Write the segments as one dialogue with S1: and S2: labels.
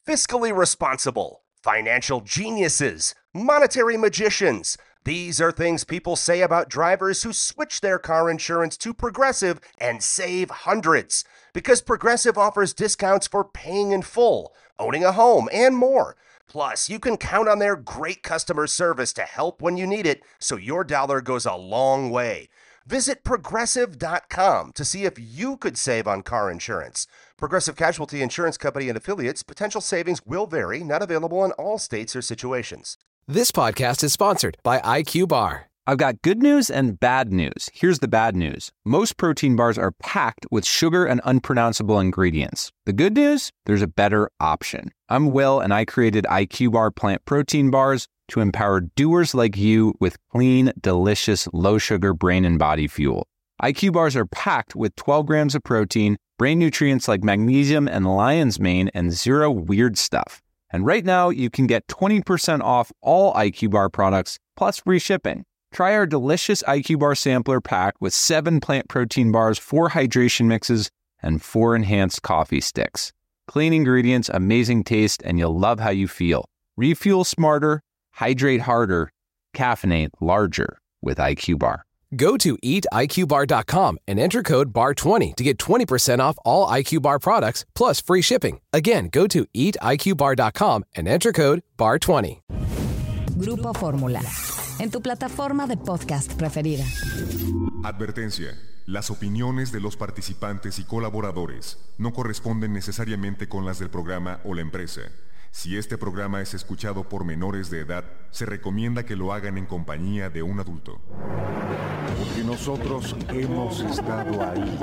S1: fiscally responsible, financial geniuses, monetary magicians. These are things people say about drivers who switch their car insurance to Progressive and save hundreds. Because Progressive offers discounts for paying in full, owning a home, and more. Plus, you can count on their great customer service to help when you need it, so your dollar goes a long way. Visit Progressive.com to see if you could save on car insurance. Progressive Casualty Insurance Company and Affiliates. Potential savings will vary. Not available in all states or situations.
S2: This podcast is sponsored by IQ Bar.
S3: I've got good news and bad news. Here's the bad news. Most protein bars are packed with sugar and unpronounceable ingredients. The good news? There's a better option. I'm Will, and I created IQ Bar plant protein bars to empower doers like you with clean, delicious, low-sugar brain and body fuel. IQ Bars are packed with 12 grams of protein, brain nutrients like magnesium and lion's mane, and zero weird stuff. And right now, you can get 20% off all IQ Bar products, plus free shipping. Try our delicious IQ Bar sampler pack with 7 plant protein bars, 4 hydration mixes, and 4 enhanced coffee sticks. Clean ingredients, amazing taste, and you'll love how you feel. Refuel smarter, hydrate harder, caffeinate larger with IQ Bar.
S2: Go to eatiqbar.com and enter code BAR20 to get 20% off all IQ Bar products, plus free shipping. Again, go to eatiqbar.com and enter code BAR20.
S4: Grupo Fórmula, en tu plataforma de podcast preferida.
S5: Advertencia. Las opiniones de los participantes y colaboradores no corresponden necesariamente con las del programa o la empresa. Si este programa es escuchado por menores de edad, se recomienda que lo hagan en compañía de un adulto.
S6: Porque nosotros hemos estado ahí.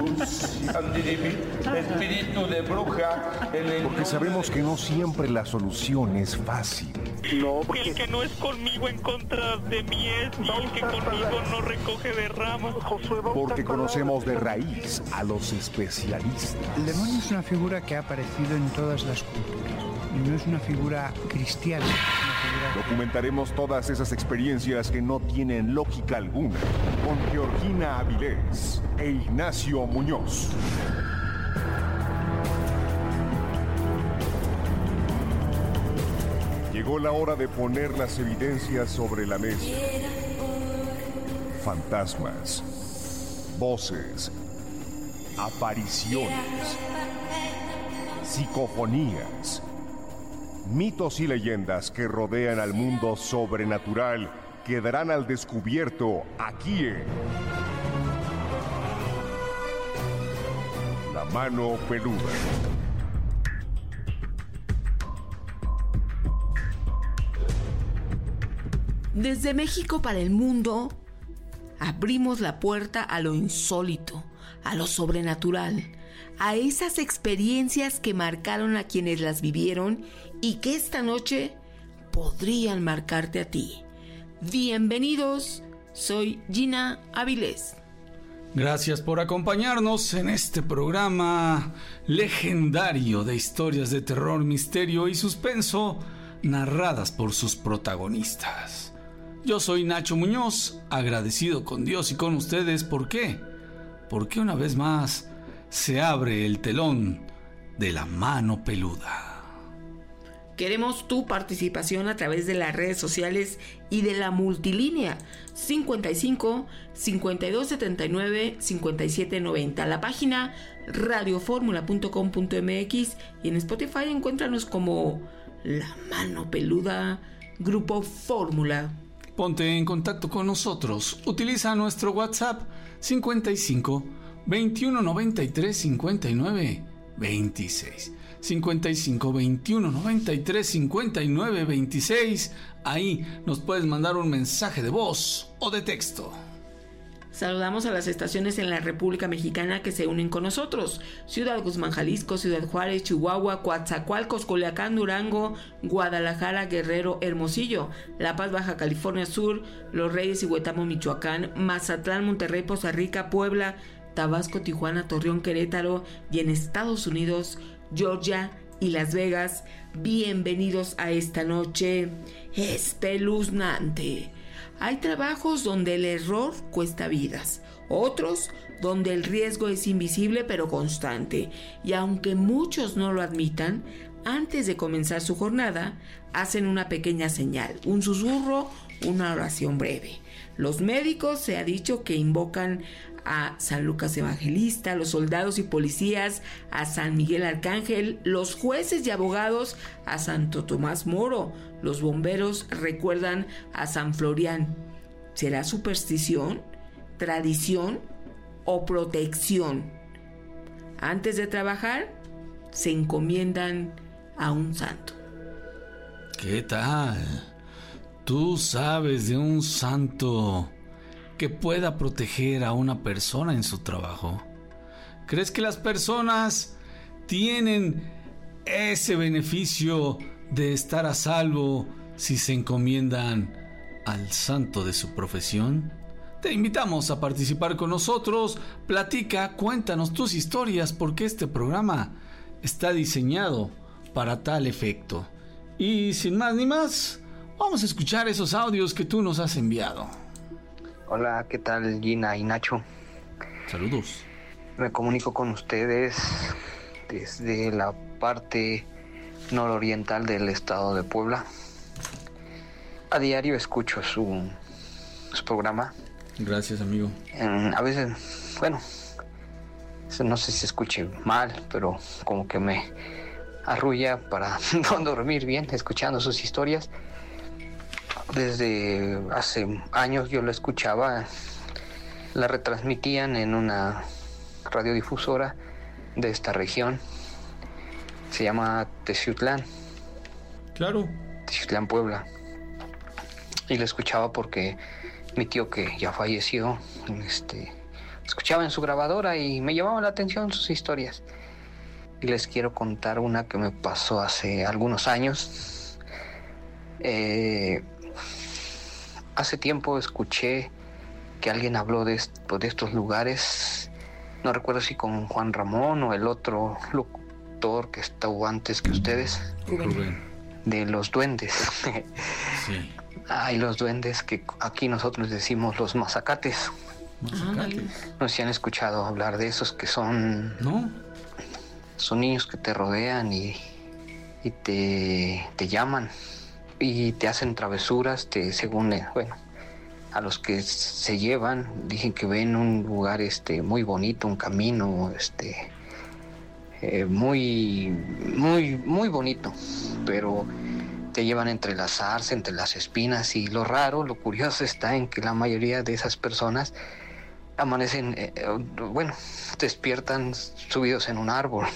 S7: Espíritu de bruja.
S6: Porque sabemos que no siempre la solución es fácil.
S7: No,
S8: el que no es conmigo en contra de mí es, y el que conmigo no recoge de ramas.
S6: Porque conocemos de raíz a los especialistas.
S9: El demonio es una figura que ha aparecido en todas las culturas. Y no es una figura cristiana.
S6: Documentaremos todas esas experiencias que no tienen lógica alguna con Georgina Avilés e Ignacio Muñoz. Llegó la hora de poner las evidencias sobre la mesa. Fantasmas, voces, apariciones, psicofonías, mitos y leyendas que rodean al mundo sobrenatural quedarán al descubierto aquí en La Mano Peluda.
S10: Desde México para el mundo, abrimos la puerta a lo insólito, a lo sobrenatural, a esas experiencias que marcaron a quienes las vivieron y que esta noche podrían marcarte a ti. Bienvenidos, soy Gina Avilés.
S11: Gracias por acompañarnos en este programa legendario de historias de terror, misterio y suspenso narradas por sus protagonistas. Yo soy Nacho Muñoz, agradecido con Dios y con ustedes. ¿Por qué? Porque una vez más se abre el telón de La Mano Peluda.
S10: Queremos tu participación a través de las redes sociales y de la multilínea 55 5279 5790, la página radioformula.com.mx y en Spotify encuéntranos como La Mano Peluda, Grupo Fórmula.
S11: Ponte en contacto con nosotros. Utiliza nuestro WhatsApp 55 21 93 59 26. 55 21 93 59 26. Ahí nos puedes mandar un mensaje de voz o de texto.
S10: Saludamos a las estaciones en la República Mexicana que se unen con nosotros: Ciudad Guzmán, Jalisco, Ciudad Juárez, Chihuahua, Coatzacoalcos, Culiacán, Durango, Guadalajara, Guerrero, Hermosillo, La Paz, Baja California Sur, Los Reyes y Huetamo, Michoacán, Mazatlán, Monterrey, Poza Rica, Puebla, Tabasco, Tijuana, Torreón, Querétaro y en Estados Unidos, Georgia y Las Vegas. Bienvenidos a esta noche espeluznante. Hay trabajos donde el error cuesta vidas, otros donde el riesgo es invisible pero constante. Y aunque muchos no lo admitan, antes de comenzar su jornada, hacen una pequeña señal, un susurro, una oración breve. Los médicos se ha dicho que invocan a San Lucas Evangelista, los soldados y policías a San Miguel Arcángel, los jueces y abogados a Santo Tomás Moro, los bomberos recuerdan a San Florián. ¿Será superstición, tradición o protección? Antes de trabajar, se encomiendan a un santo.
S11: ¿Qué tal? ¿Tú sabes de un santo que pueda proteger a una persona en su trabajo? ¿Crees que las personas tienen ese beneficio de estar a salvo si se encomiendan al santo de su profesión? Te invitamos a participar con nosotros. Platica, cuéntanos tus historias, porque este programa está diseñado para tal efecto. Y sin más ni más, vamos a escuchar esos audios que tú nos has enviado.
S12: Hola, ¿qué tal, Gina y Nacho?
S11: Saludos.
S12: Me comunico con ustedes desde la parte nororiental del estado de Puebla. A diario escucho su programa.
S11: Gracias, amigo.
S12: A veces, bueno, no sé si se escuche mal, pero como que me arrulla para no dormir bien escuchando sus historias. Desde hace años yo lo escuchaba, la retransmitían en una radiodifusora de esta región. Se llama Teciutlán.
S11: Claro.
S12: Teciutlán, Puebla. Y la escuchaba porque mi tío, que ya falleció, escuchaba en su grabadora y me llamaba la atención sus historias. Y les quiero contar una que me pasó hace algunos años. Hace tiempo escuché que alguien habló de estos lugares. No recuerdo si con Juan Ramón o el otro locutor que estuvo antes que ustedes.
S11: Rubén.
S12: De los duendes.
S11: Sí.
S12: Hay los duendes que aquí nosotros decimos los mazacates. No sé si han escuchado hablar de esos que son...
S11: No.
S12: Son niños que te rodean y te llaman y te hacen travesuras, según, a los que se llevan, dicen que ven un lugar muy bonito, un camino muy, muy, muy bonito, pero te llevan entre las zarzas, entre las espinas, y lo raro, lo curioso está en que la mayoría de esas personas amanecen, despiertan subidos en un árbol.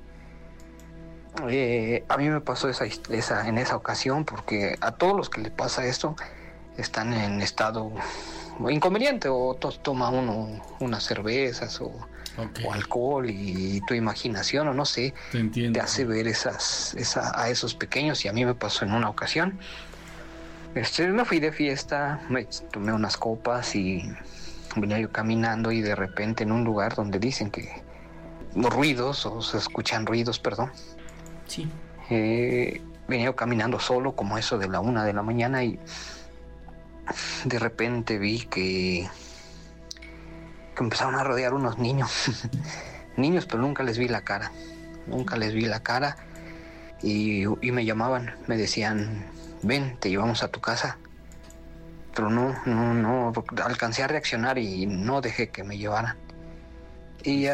S12: A mí me pasó en esa ocasión, porque a todos los que les pasa esto están en estado inconveniente, o toma uno unas cervezas o alcohol, y tu imaginación, o no sé, te hace ver a esos pequeños. Y a mí me pasó en una ocasión. Me fui de fiesta, me tomé unas copas y venía yo caminando, y de repente en un lugar donde dicen que los ruidos, o se escuchan ruidos, perdón.
S10: Sí.
S12: Venía yo caminando solo, como eso de la 1 de la mañana, y de repente vi que empezaron a rodear unos niños. Niños, pero nunca les vi la cara. Y me llamaban, me decían: ven, te llevamos a tu casa. Pero no, alcancé a reaccionar y no dejé que me llevaran. Y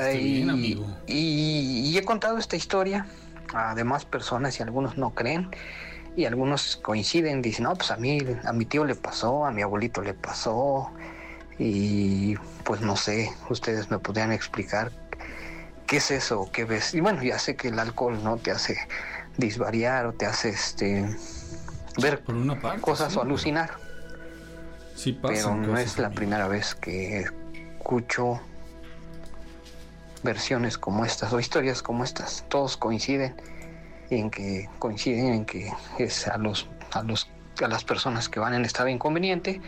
S12: he contado esta historia a demás personas, y algunos no creen, y algunos coinciden, dicen: no, pues a mi tío le pasó, a mi abuelito le pasó. Y pues no sé, ustedes me podrían explicar qué es eso, qué ves. Y bueno, ya sé que el alcohol no te hace disvariar, o te hace ver
S11: por una parte,
S12: cosas,
S11: sí,
S12: o alucinar.
S11: Sí pasa,
S12: pero no es la primera vez que escucho versiones como estas o historias como estas. Todos coinciden en que es a las personas que van en estado inconveniente.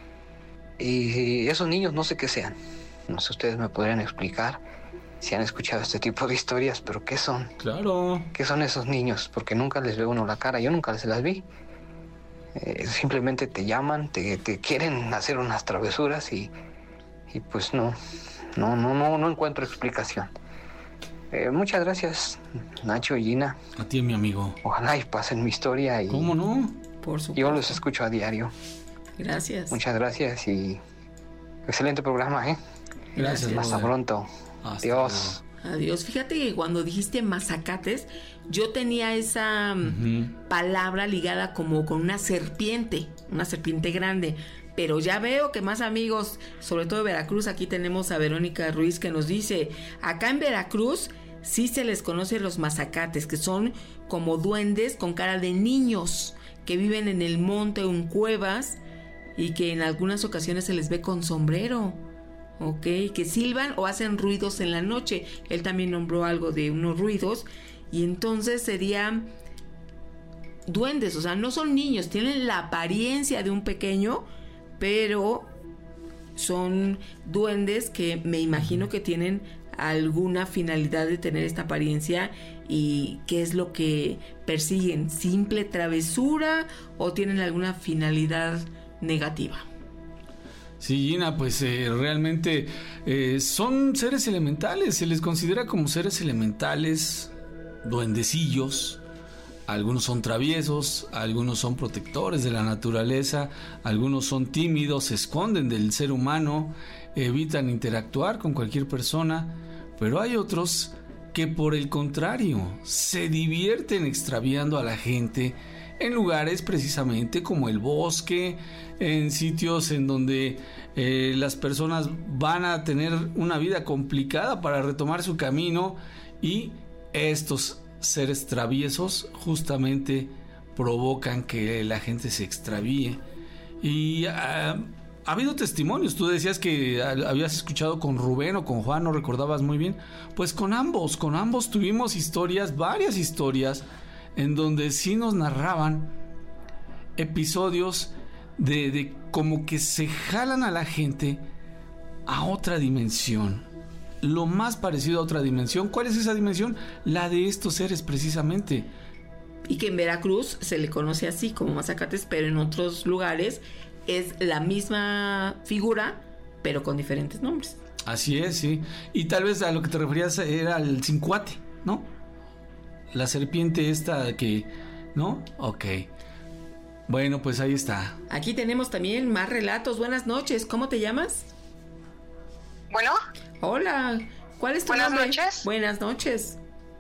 S12: Y esos niños, no sé qué sean. No sé, ustedes me podrían explicar si han escuchado este tipo de historias, pero ¿qué son?
S11: Claro.
S12: ¿Qué son esos niños? Porque nunca les ve uno la cara, yo nunca se las vi. Simplemente te llaman, te quieren hacer unas travesuras, y pues no encuentro explicación. Muchas gracias, Nacho y Gina.
S11: A ti, mi amigo.
S12: Ojalá y pasen mi historia. Y
S11: ¿cómo no?
S10: Por supuesto.
S12: Yo los escucho a diario.
S10: Gracias.
S12: Muchas gracias y excelente programa, ¿eh?
S11: Gracias.
S12: Hasta pronto. Adiós.
S10: Adiós. Fíjate que cuando dijiste mazacates, yo tenía esa palabra ligada como con una serpiente grande. Pero ya veo que más amigos, sobre todo de Veracruz, aquí tenemos a Verónica Ruiz que nos dice, acá en Veracruz sí se les conoce los mazacates, que son como duendes con cara de niños que viven en el monte o en cuevas y que en algunas ocasiones se les ve con sombrero, ¿ok? Que silban o hacen ruidos en la noche. Él también nombró algo de unos ruidos y entonces serían duendes, o sea, no son niños, tienen la apariencia de un pequeño, pero son duendes que me imagino que tienen alguna finalidad de tener esta apariencia. ¿Y qué es lo que persiguen? ¿Simple travesura o tienen alguna finalidad negativa?
S11: Sí, Gina, pues realmente son seres elementales, se les considera como seres elementales, duendecillos. Algunos son traviesos, algunos son protectores de la naturaleza, algunos son tímidos, se esconden del ser humano, evitan interactuar con cualquier persona, pero hay otros que por el contrario se divierten extraviando a la gente en lugares precisamente como el bosque, en sitios en donde las personas van a tener una vida complicada para retomar su camino, y estos seres traviesos justamente provocan que la gente se extravíe. Y ha habido testimonios. Tú decías que habías escuchado con Rubén o con Juan, no recordabas muy bien. Pues con ambos tuvimos historias, varias historias, en donde sí nos narraban episodios de como que se jalan a la gente a otra dimensión. Lo más parecido a otra dimensión. ¿Cuál es esa dimensión? La de estos seres precisamente.
S10: Y que en Veracruz se le conoce así como mazacates, pero en otros lugares es la misma figura, pero con diferentes nombres.
S11: Así es, sí. Y tal vez a lo que te referías era el cincuate, ¿no? La serpiente esta que... ¿no? Ok. Bueno, pues ahí está.
S10: Aquí tenemos también más relatos. Buenas noches. ¿Cómo te llamas?
S13: Bueno.
S10: Hola. ¿Cuál es tu nombre?
S13: Buenas noches.
S10: Buenas noches.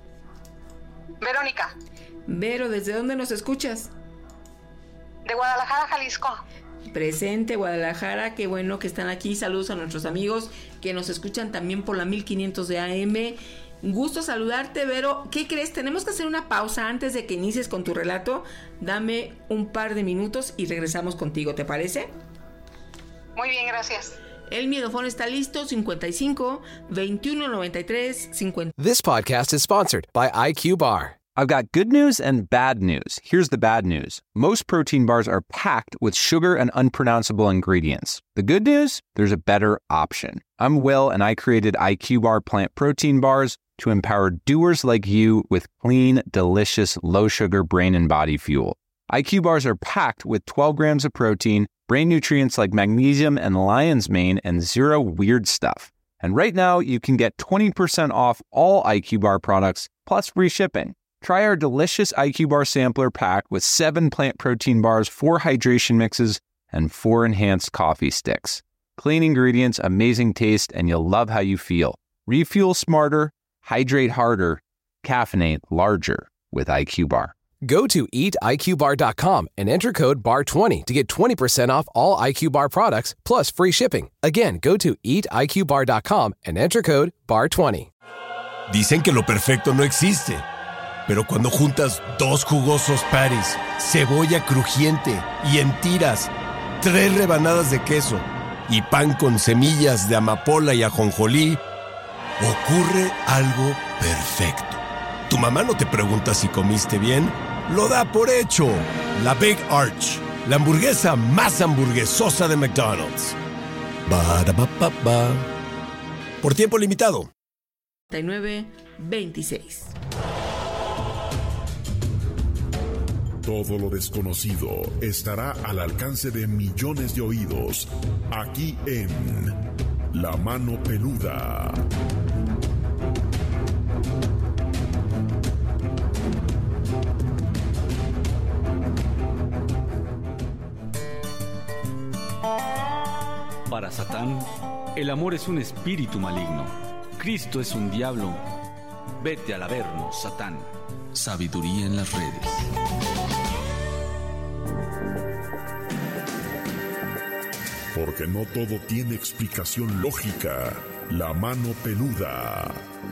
S13: Verónica.
S10: Vero, ¿desde dónde nos escuchas?
S13: De Guadalajara, Jalisco.
S10: Presente, Guadalajara. Qué bueno que están aquí. Saludos a nuestros amigos que nos escuchan también por la 1500 de AM. Gusto saludarte, Vero. ¿Qué crees? Tenemos que hacer una pausa antes de que inicies con tu relato. Dame un par de minutos y regresamos contigo, ¿te parece?
S13: Muy bien, gracias.
S10: El miedofón está listo, 55 21 93 50.
S2: This podcast is sponsored by IQ Bar.
S3: I've got good news and bad news. Here's the bad news. Most protein bars are packed with sugar and unpronounceable ingredients. The good news? There's a better option. I'm Will, and I created IQ Bar plant protein bars to empower doers like you with clean, delicious, low-sugar brain and body fuel. IQ Bars are packed with 12 grams of protein, brain nutrients like magnesium and lion's mane, and zero weird stuff. And right now, you can get 20% off all IQ Bar products, plus free shipping. Try our delicious IQ Bar sampler pack with 7 plant protein bars, 4 hydration mixes, and 4 enhanced coffee sticks. Clean ingredients, amazing taste, and you'll love how you feel. Refuel smarter, hydrate harder, caffeinate larger with IQ Bar.
S2: Go to eatiqbar.com and enter code BAR20 to get 20% off all IQ Bar products, plus free shipping. Again, go to eatiqbar.com and enter code BAR20.
S14: Dicen que lo perfecto no existe, pero cuando juntas 2 jugosos patties, cebolla crujiente y en tiras, 3 rebanadas de queso y pan con semillas de amapola y ajonjolí, ocurre algo perfecto. Tu mamá no te pregunta si comiste bien, lo da por hecho. La Big Arch, la hamburguesa más hamburguesosa de McDonald's. Ba-da-ba-ba-ba. Por tiempo limitado.
S10: 39-26.
S5: Todo lo desconocido estará al alcance de millones de oídos, aquí en La Mano Peluda.
S11: Para Satán, el amor es un espíritu maligno. Cristo es un diablo. Vete al averno, Satán. Sabiduría en las redes.
S15: Porque no todo tiene explicación lógica. La mano peluda.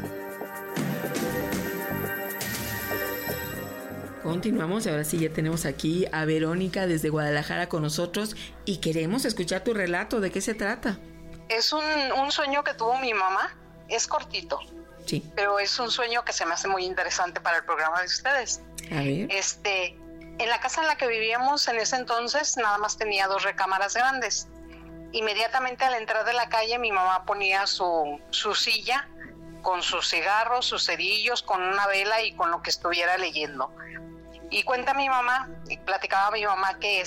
S10: Continuamos, ahora sí ya tenemos aquí a Verónica desde Guadalajara con nosotros y queremos escuchar tu relato. ¿De qué se trata?
S13: Es un sueño que tuvo mi mamá. Es cortito.
S10: Sí.
S13: Pero es un sueño que se me hace muy interesante para el programa de ustedes.
S10: A ver.
S13: En la casa en la que vivíamos en ese entonces nada más tenía 2 recámaras grandes. Inmediatamente al entrar de la calle mi mamá ponía su silla con sus cigarros, sus cerillos, con una vela y con lo que estuviera leyendo. Y cuenta mi mamá, y platicaba mi mamá que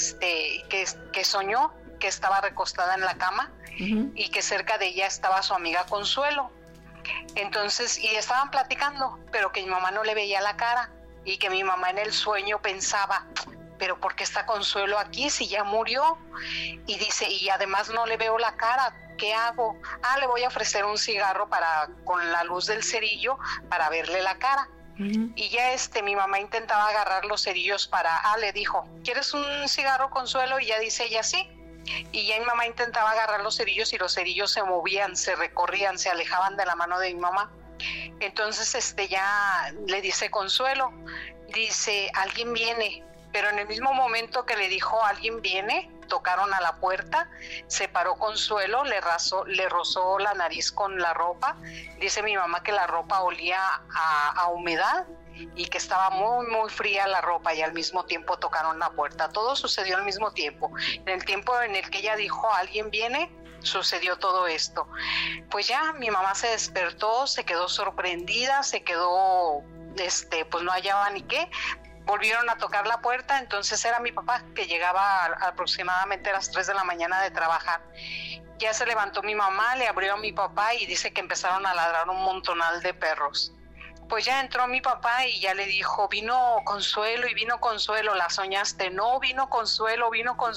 S13: soñó que estaba recostada en la cama y que cerca de ella estaba su amiga Consuelo. Entonces, y estaban platicando, pero que mi mamá no le veía la cara y que mi mamá en el sueño pensaba, pero ¿por qué está Consuelo aquí si ya murió? Y dice, y además no le veo la cara, ¿qué hago? Le voy a ofrecer un cigarro con la luz del cerillo para verle la cara. Y ya mi mamá intentaba agarrar los cerillos le dijo, ¿quieres un cigarro, Consuelo? Y ya dice ella, sí. Y ya mi mamá intentaba agarrar los cerillos y los cerillos se movían, se recorrían, se alejaban de la mano de mi mamá. Entonces ya le dice Consuelo, dice, alguien viene. Pero en el mismo momento que le dijo alguien viene, tocaron a la puerta, se paró Consuelo, le rozó la nariz con la ropa. Dice mi mamá que la ropa olía a humedad y que estaba muy, muy fría la ropa y al mismo tiempo tocaron la puerta. Todo sucedió al mismo tiempo. En el tiempo en el que ella dijo alguien viene, sucedió todo esto. Pues ya mi mamá se despertó, se quedó sorprendida, se quedó, pues no hallaba ni qué. Volvieron a tocar la puerta, entonces era mi papá que llegaba aproximadamente a las 3 de la mañana de trabajar. Ya se levantó mi mamá, le abrió a mi papá y dice que empezaron a ladrar un montonal de perros. Pues ya entró mi papá y ya le dijo, vino Consuelo, ¿la soñaste? No, vino Consuelo,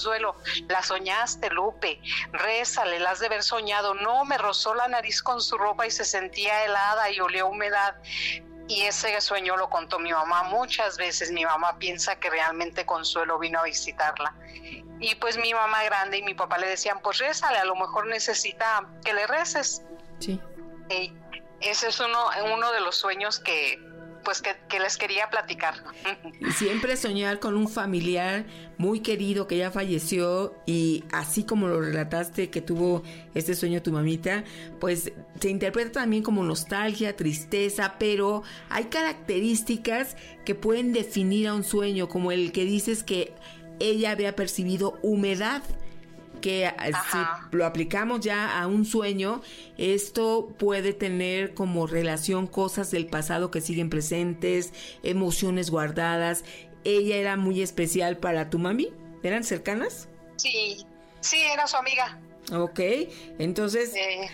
S13: la soñaste, Lupe, rézale, la has de haber soñado. No, me rozó la nariz con su ropa y se sentía helada y olía a humedad. Y ese sueño lo contó mi mamá muchas veces. Mi mamá piensa que realmente Consuelo vino a visitarla. Y pues mi mamá grande y mi papá le decían, pues rézale, a lo mejor necesita que le reces.
S10: Sí.
S13: Y ese es uno de los sueños que les quería platicar.
S10: Y siempre soñar con un familiar muy querido que ya falleció, y así como lo relataste que tuvo este sueño tu mamita, pues se interpreta también como nostalgia, tristeza, pero hay características que pueden definir a un sueño, como el que dices que ella había percibido humedad, que si lo aplicamos ya a un sueño, esto puede tener como relación cosas del pasado que siguen presentes, emociones guardadas. ¿Ella era muy especial para tu mami? ¿Eran cercanas?
S13: Sí, era su amiga.
S10: Ok, entonces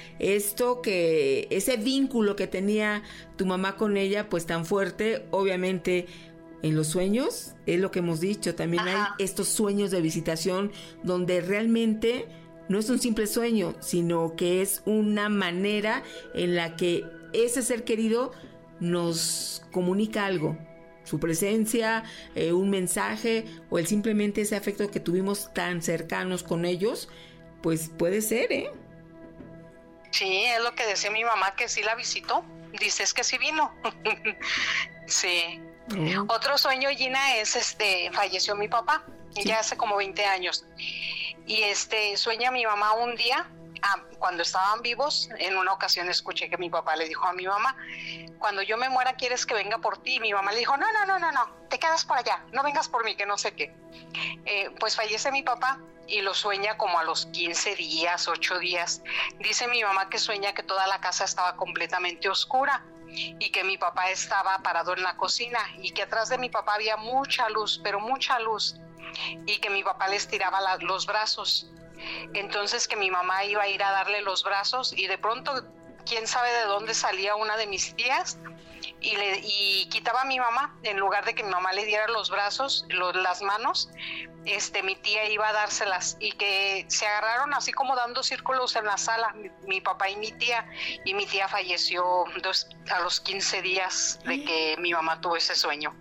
S10: ese vínculo que tenía tu mamá con ella, pues tan fuerte, obviamente en los sueños, es lo que hemos dicho, también hay estos sueños de visitación donde realmente no es un simple sueño, sino que es una manera en la que ese ser querido nos comunica algo, su presencia, un mensaje, o simplemente ese afecto que tuvimos tan cercanos con ellos, pues puede ser,
S13: Sí, es lo que decía mi mamá, que sí la visitó. Dice, es que sí vino. Sí. Otro sueño, Gina, es falleció mi papá, ya hace como 20 años. Y sueña mi mamá un día, cuando estaban vivos, en una ocasión escuché que mi papá le dijo a mi mamá, cuando yo me muera, ¿quieres que venga por ti? Y mi mamá le dijo, no, te quedas por allá, no vengas por mí, que no sé qué. Pues fallece mi papá y lo sueña como a los 15 días, 8 días. Dice mi mamá que sueña que toda la casa estaba completamente oscura y que mi papá estaba parado en la cocina y que atrás de mi papá había mucha luz, pero mucha luz, y que mi papá le estiraba los brazos. Entonces que mi mamá iba a ir a darle los brazos y de pronto, quién sabe de dónde salía una de mis tías y quitaba a mi mamá, en lugar de que mi mamá le diera los brazos, las manos, mi tía iba a dárselas, y que se agarraron así como dando círculos en la sala, mi papá y mi tía falleció a los 15 días de que mi mamá tuvo ese sueño.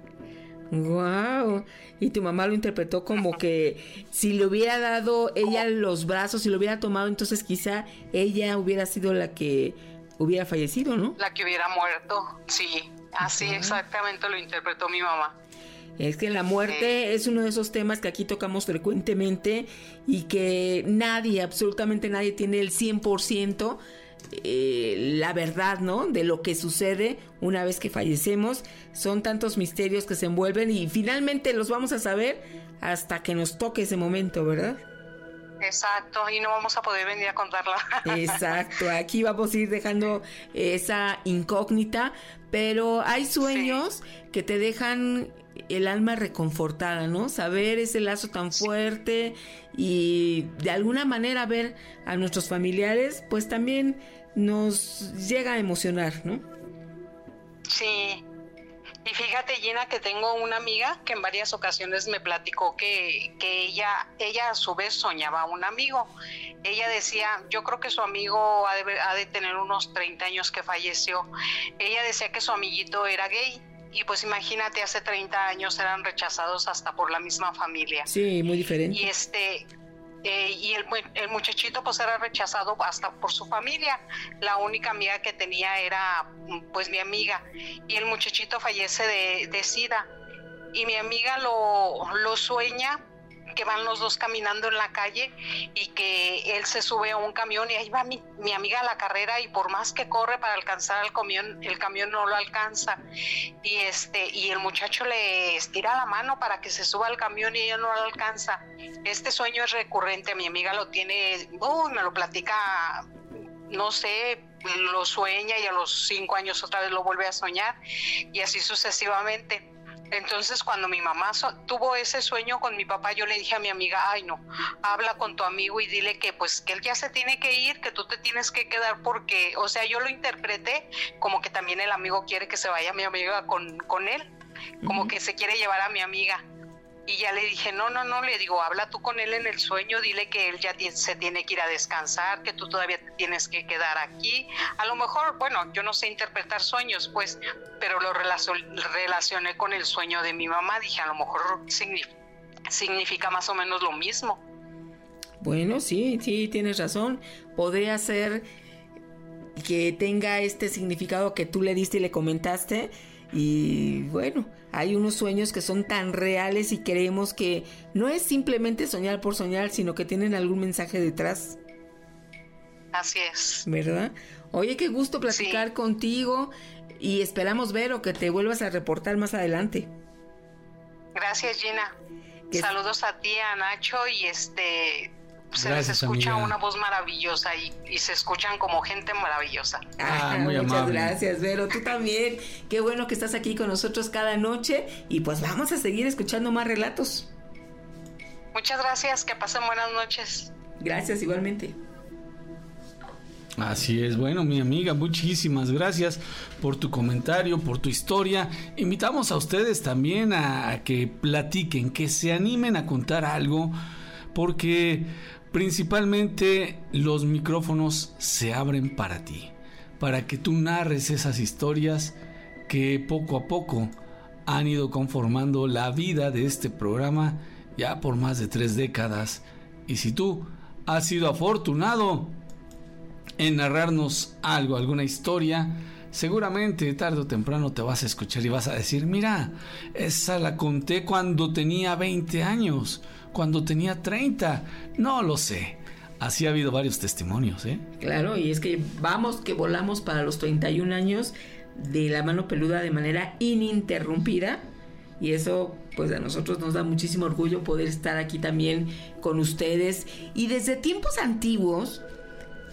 S10: Wow. Y tu mamá lo interpretó como que si le hubiera dado ella los brazos, si lo hubiera tomado, entonces quizá ella hubiera sido la que hubiera fallecido, ¿no?
S13: La que hubiera muerto, sí. Así exactamente lo interpretó mi mamá.
S10: Es que la muerte es uno de esos temas que aquí tocamos frecuentemente y que nadie, absolutamente nadie tiene el 100% la verdad, ¿no? De lo que sucede una vez que fallecemos. Son tantos misterios que se envuelven y finalmente los vamos a saber hasta que nos toque ese momento, ¿verdad?
S13: Exacto, y no vamos a poder venir a contarla.
S10: Exacto, aquí vamos a ir dejando esa incógnita, pero hay sueños que te dejan el alma reconfortada, ¿no? Saber ese lazo tan fuerte y de alguna manera ver a nuestros familiares, pues también nos llega a emocionar, ¿no?
S13: Sí. Y fíjate, Gina, que tengo una amiga que en varias ocasiones me platicó que ella a su vez soñaba a un amigo. Ella decía, yo creo que su amigo ha de tener unos 30 años que falleció. Ella decía que su amiguito era gay. Y pues imagínate, hace 30 años eran rechazados hasta por la misma familia.
S10: Sí, muy diferente.
S13: Y el muchachito pues era rechazado hasta por su familia. La única amiga que tenía era pues mi amiga, y el muchachito fallece de SIDA, y mi amiga lo sueña que van los dos caminando en la calle y que él se sube a un camión y ahí va mi amiga a la carrera, y por más que corre para alcanzar el camión no lo alcanza, y el muchacho le estira la mano para que se suba al camión y ella no lo alcanza. Este sueño es recurrente, mi amiga lo tiene, me lo platica, no sé, lo sueña y a los 5 años otra vez lo vuelve a soñar, y así sucesivamente. Entonces, cuando mi mamá tuvo ese sueño con mi papá, yo le dije a mi amiga, ay no, habla con tu amigo y dile que pues que él ya se tiene que ir, que tú te tienes que quedar, porque, o sea, yo lo interpreté como que también el amigo quiere que se vaya mi amiga con él, como que se quiere llevar a mi amiga. Y ya le dije, no, le digo, habla tú con él en el sueño, dile que él ya se tiene que ir a descansar, que tú todavía te tienes que quedar aquí. A lo mejor, bueno, yo no sé interpretar sueños, pues, pero lo relacioné con el sueño de mi mamá. Dije, a lo mejor significa más o menos lo mismo.
S10: Bueno, sí, tienes razón. Podría ser que tenga este significado que tú le diste y le comentaste. Y bueno, hay unos sueños que son tan reales y creemos que no es simplemente soñar por soñar, sino que tienen algún mensaje detrás.
S13: Así es.
S10: ¿Verdad? Oye, qué gusto platicar contigo y esperamos ver o que te vuelvas a reportar más adelante.
S13: Gracias, Gina. Saludos a ti, a Nacho, y se les escucha, amiga, una voz maravillosa y se escuchan como gente maravillosa.
S10: Muchas
S11: amable.
S10: Gracias, Vero. Tú también. Qué bueno que estás aquí con nosotros cada noche y pues vamos a seguir escuchando más relatos.
S13: Muchas gracias. Que pasen buenas noches.
S10: Gracias, igualmente.
S11: Así es, bueno, mi amiga, muchísimas gracias por tu comentario, por tu historia. Invitamos a ustedes también a que platiquen, que se animen a contar algo, porque principalmente los micrófonos se abren para ti, para que tú narres esas historias que poco a poco han ido conformando la vida de este programa ya por más de 3 décadas. Y si tú has sido afortunado en narrarnos algo, alguna historia, seguramente tarde o temprano te vas a escuchar y vas a decir, mira, esa la conté cuando tenía 20 años, cuando tenía 30, no lo sé. Así ha habido varios testimonios, ¿eh?
S10: Claro, y es que vamos que volamos para los 31 años de La Mano Peluda de manera ininterrumpida. Y eso pues a nosotros nos da muchísimo orgullo poder estar aquí también con ustedes. Y desde tiempos antiguos,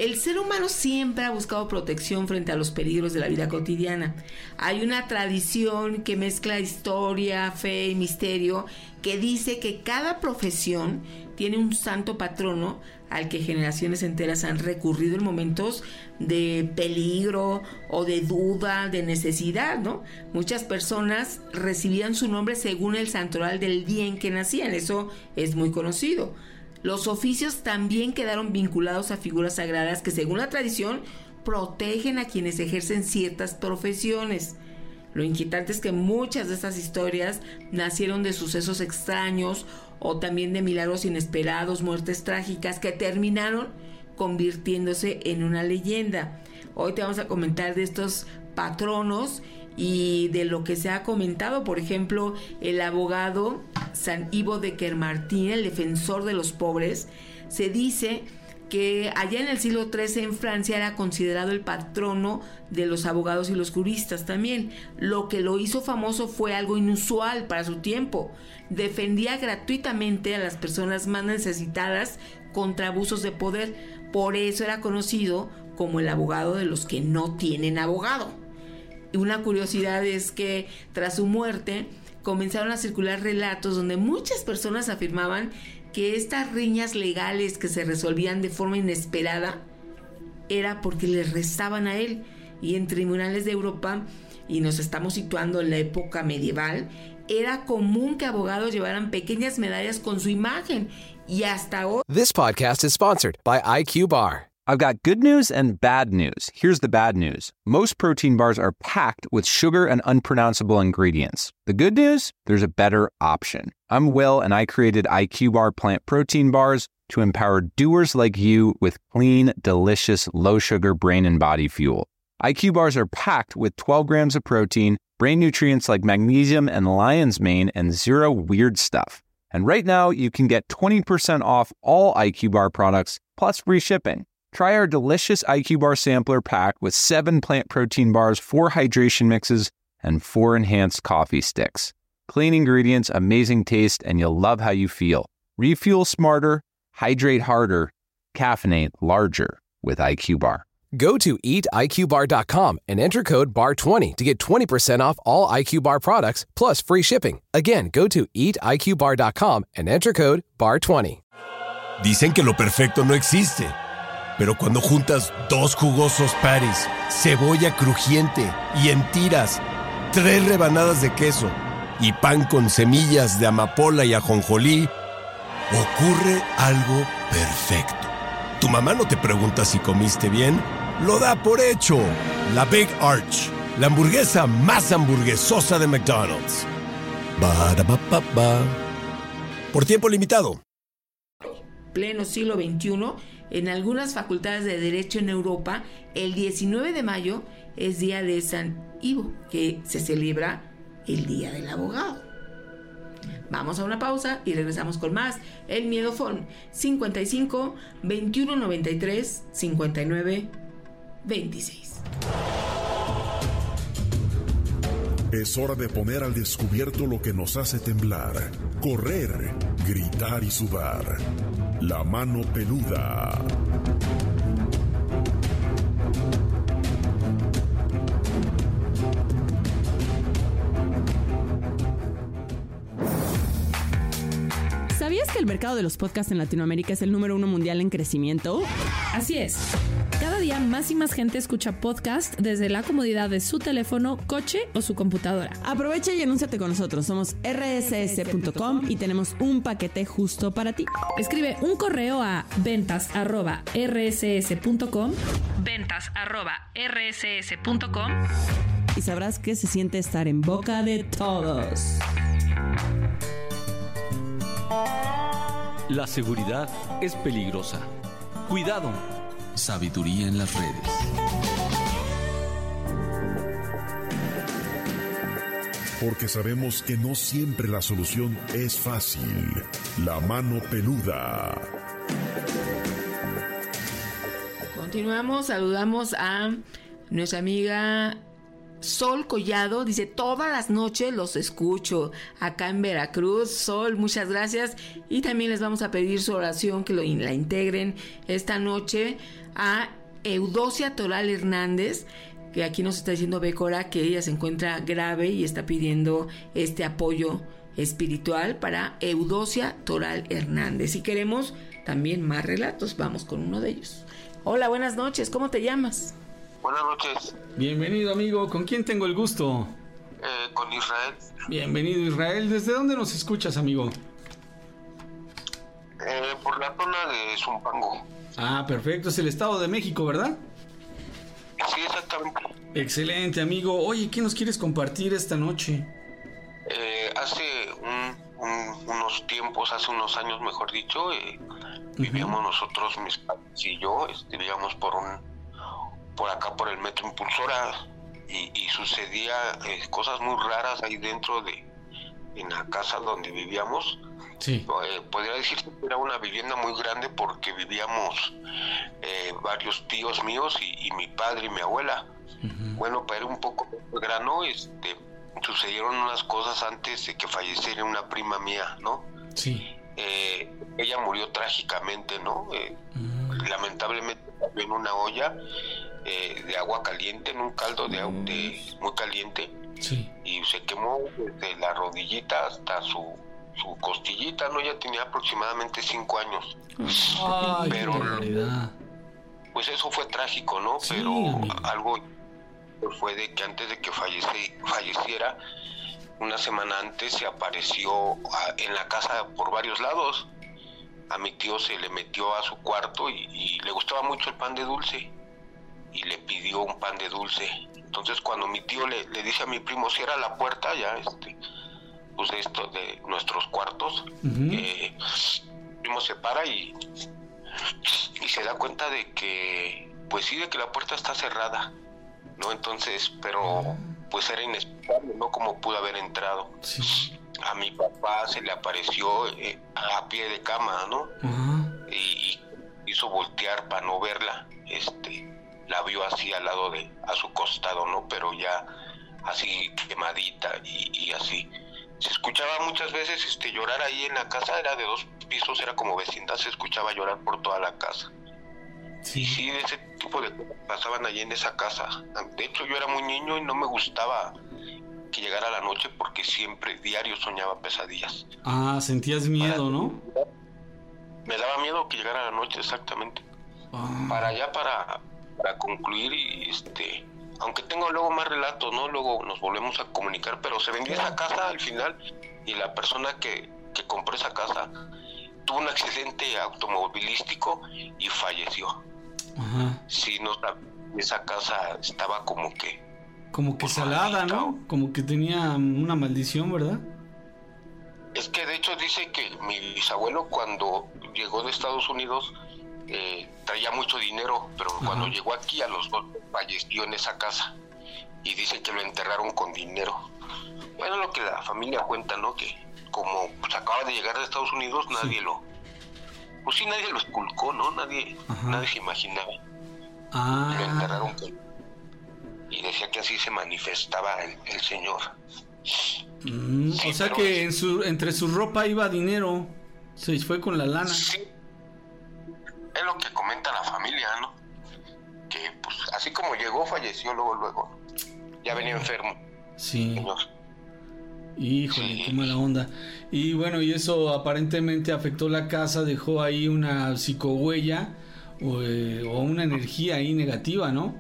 S10: El ser humano siempre ha buscado protección frente a los peligros de la vida cotidiana. Hay una tradición que mezcla historia, fe y misterio que dice que cada profesión tiene un santo patrono al que generaciones enteras han recurrido en momentos de peligro o de duda, de necesidad, ¿no? Muchas personas recibían su nombre según el santoral del día en que nacían, eso es muy conocido. Los oficios también quedaron vinculados a figuras sagradas que, según la tradición, protegen a quienes ejercen ciertas profesiones. Lo inquietante es que muchas de estas historias nacieron de sucesos extraños o también de milagros inesperados, muertes trágicas que terminaron convirtiéndose en una leyenda. Hoy te vamos a comentar de estos patronos y de lo que se ha comentado. Por ejemplo, el abogado San Ivo de Kermartin, el defensor de los pobres, se dice que allá en el siglo XIII en Francia era considerado el patrono de los abogados y los juristas también. Lo que lo hizo famoso fue algo inusual para su tiempo. Defendía gratuitamente a las personas más necesitadas contra abusos de poder. Por eso era conocido como el abogado de los que no tienen abogado. Y una curiosidad es que tras su muerte comenzaron a circular relatos donde muchas personas afirmaban que estas riñas legales que se resolvían de forma inesperada era porque les rezaban a él. Y en tribunales de Europa, y nos estamos situando en la época medieval, era común que abogados llevaran pequeñas medallas con su imagen. Y hasta hoy...
S2: This podcast is sponsored by IQ Bar.
S3: I've got good news and bad news. Here's the bad news. Most protein bars are packed with sugar and unpronounceable ingredients. The good news? There's a better option. I'm Will, and I created IQ Bar plant protein bars to empower doers like you with clean, delicious, low-sugar brain and body fuel. IQ Bars are packed with 12 grams of protein, brain nutrients like magnesium and lion's mane, and zero weird stuff. And right now, you can get 20% off all IQ Bar products, plus free shipping. Try our delicious IQ Bar sampler pack with 7 plant protein bars, 4 hydration mixes, and 4 enhanced coffee sticks. Clean ingredients, amazing taste, and you'll love how you feel. Refuel smarter, hydrate harder, caffeinate larger with IQ Bar.
S2: Go to eatiqbar.com and enter code BAR20 to get 20% off all IQ Bar products, plus free shipping. Again, go to eatiqbar.com and enter code BAR20.
S14: Dicen que lo perfecto no existe. Pero cuando juntas 2 jugosos patties, cebolla crujiente y en tiras, 3 rebanadas de queso y pan con semillas de amapola y ajonjolí, ocurre algo perfecto. Tu mamá no te pregunta si comiste bien, lo da por hecho. La Big Arch, la hamburguesa más hamburguesosa de McDonald's. Ba-da-ba-ba-ba. Por tiempo limitado.
S10: Pleno siglo XXI, en algunas facultades de Derecho en Europa, el 19 de mayo es Día de San Ivo, que se celebra el Día del Abogado. Vamos a una pausa y regresamos con más. El Miedofón 55 21 93 59 26.
S15: Es hora de poner al descubierto lo que nos hace temblar, correr, gritar y sudar. La mano peluda.
S16: ¿Sabías que el mercado de los podcasts en Latinoamérica es el número 1 mundial en crecimiento?
S17: Así es. Cada día más y más gente escucha podcast desde la comodidad de su teléfono, coche o su computadora.
S16: Aprovecha y anúnciate con nosotros. Somos rss.com y tenemos un paquete justo para ti.
S17: Escribe un correo a ventas@rss.com
S16: y sabrás que se siente estar en boca de todos.
S18: La seguridad es peligrosa. Cuidado. Sabiduría en las redes.
S15: Porque sabemos que no siempre la solución es fácil. La mano peluda.
S10: Continuamos, saludamos a nuestra amiga Sol Collado dice, todas las noches los escucho acá en Veracruz. Sol, muchas gracias. Y también les vamos a pedir su oración, que la integren esta noche a Eudocia Toral Hernández, que aquí nos está diciendo Bécora que ella se encuentra grave y está pidiendo este apoyo espiritual para Eudocia Toral Hernández. Si queremos también más relatos, vamos con uno de ellos. Hola, buenas noches, ¿cómo te llamas?
S19: Buenas noches.
S11: Bienvenido, amigo. ¿Con quién tengo el gusto?
S19: Con Israel.
S11: Bienvenido, Israel. ¿Desde dónde nos escuchas, amigo?
S19: Por la zona de Zumpango.
S11: Ah, perfecto. Es el Estado de México, ¿verdad?
S19: Sí, exactamente.
S11: Excelente, amigo. Oye, ¿qué nos quieres compartir esta noche?
S19: Hace unos tiempos, hace unos años, mejor dicho, vivíamos nosotros, mis padres y yo, vivíamos por acá por el Metro Impulsora, y sucedía cosas muy raras ahí dentro en la casa donde vivíamos.
S11: Sí.
S19: Podría decirse que era una vivienda muy grande porque vivíamos varios tíos míos y mi padre y mi abuela. Bueno, para ir un poco de grano, sucedieron unas cosas antes de que falleciera una prima mía, ¿no?
S11: Sí.
S19: Ella murió trágicamente, ¿no? Lamentablemente cayó en una olla de agua caliente, en un caldo de muy caliente.
S11: Sí.
S19: Y se quemó desde la rodillita hasta su costillita, ¿no? Ella tenía aproximadamente 5 años.
S11: Ay,
S19: pero
S11: qué barbaridad.
S19: pues eso fue trágico, ¿no?
S11: Sí,
S19: pero
S11: amigo.
S19: algo fue de que antes de que falleciera, una semana antes se apareció en la casa por varios lados. A mi tío se le metió a su cuarto y le gustaba mucho el pan de dulce y le pidió un pan de dulce. Entonces cuando mi tío le dice a mi primo, cierra la puerta ya, pues esto de nuestros cuartos, mi primo se para y se da cuenta de que, pues sí, de que la puerta está cerrada, ¿no? Entonces, pero pues era inexplicable, ¿no? Cómo pudo haber entrado.
S11: Sí.
S19: A mi papá se le apareció a pie de cama, ¿no? Y hizo voltear para no verla. La vio así al lado a su costado, ¿no? Pero ya así quemadita y así. Se escuchaba muchas veces llorar ahí en la casa, era de 2 pisos, era como vecindad, se escuchaba llorar por toda la casa.
S11: Sí.
S19: Y sí, de ese tipo de cosas pasaban allí en esa casa. De hecho, yo era muy niño y no me gustaba que llegara la noche porque siempre, diario, soñaba pesadillas.
S11: Ah, sentías miedo, ¿no?
S19: Me daba miedo que llegara la noche, exactamente. Para concluir, y aunque tengo luego más relatos, ¿no? Luego nos volvemos a comunicar, pero se vendió esa casa al final y la persona que compró esa casa tuvo un accidente automovilístico y falleció.
S11: Ajá.
S19: Sí, no, esa casa estaba como que
S11: salada, ¿no? Como que tenía una maldición, ¿verdad?
S19: Es que de hecho dice que mi bisabuelo cuando llegó de Estados Unidos traía mucho dinero, pero cuando llegó aquí a los 2 falleció en esa casa y dicen que lo enterraron con dinero. Bueno, lo que la familia cuenta, ¿no? Que como pues acaba de llegar de Estados Unidos, nadie lo esculcó, ¿no? Nadie se imaginaba. Lo enterraron y decía que así se manifestaba el señor.
S11: Sí, o sea que entre su ropa iba dinero, se fue con la lana.
S19: Sí. Es lo que comenta la familia, ¿no? Que pues así como llegó, falleció luego. Ya venía enfermo.
S11: Sí.
S19: Señor.
S11: Híjole,
S19: Sí.
S11: qué mala onda. Y bueno, y eso aparentemente afectó la casa, dejó ahí una psicohuella o una energía ahí negativa, ¿no?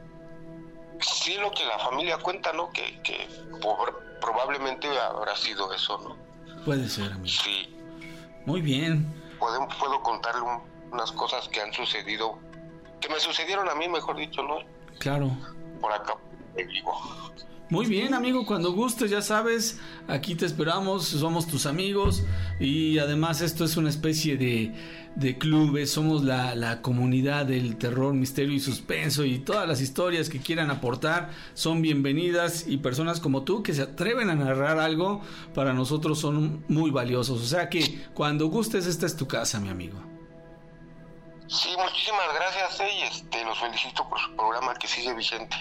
S19: Sí, lo que la familia cuenta, ¿no? Que probablemente habrá sido eso, ¿no?
S11: Puede ser, amigo.
S19: Sí.
S11: Muy bien.
S19: Puedo contarle unas cosas que han sucedido, que me sucedieron a mí, mejor dicho, ¿no?
S11: Claro.
S19: Por acá, en vivo.
S11: Muy bien, amigo, cuando gustes, ya sabes, aquí te esperamos, somos tus amigos y además esto es una especie de clubes, somos la comunidad del terror, misterio y suspenso, y todas las historias que quieran aportar son bienvenidas, y personas como tú que se atreven a narrar algo para nosotros son muy valiosos, o sea que cuando gustes, esta es tu casa, mi amigo.
S19: Sí, muchísimas gracias, y los felicito por su programa que sigue vigente.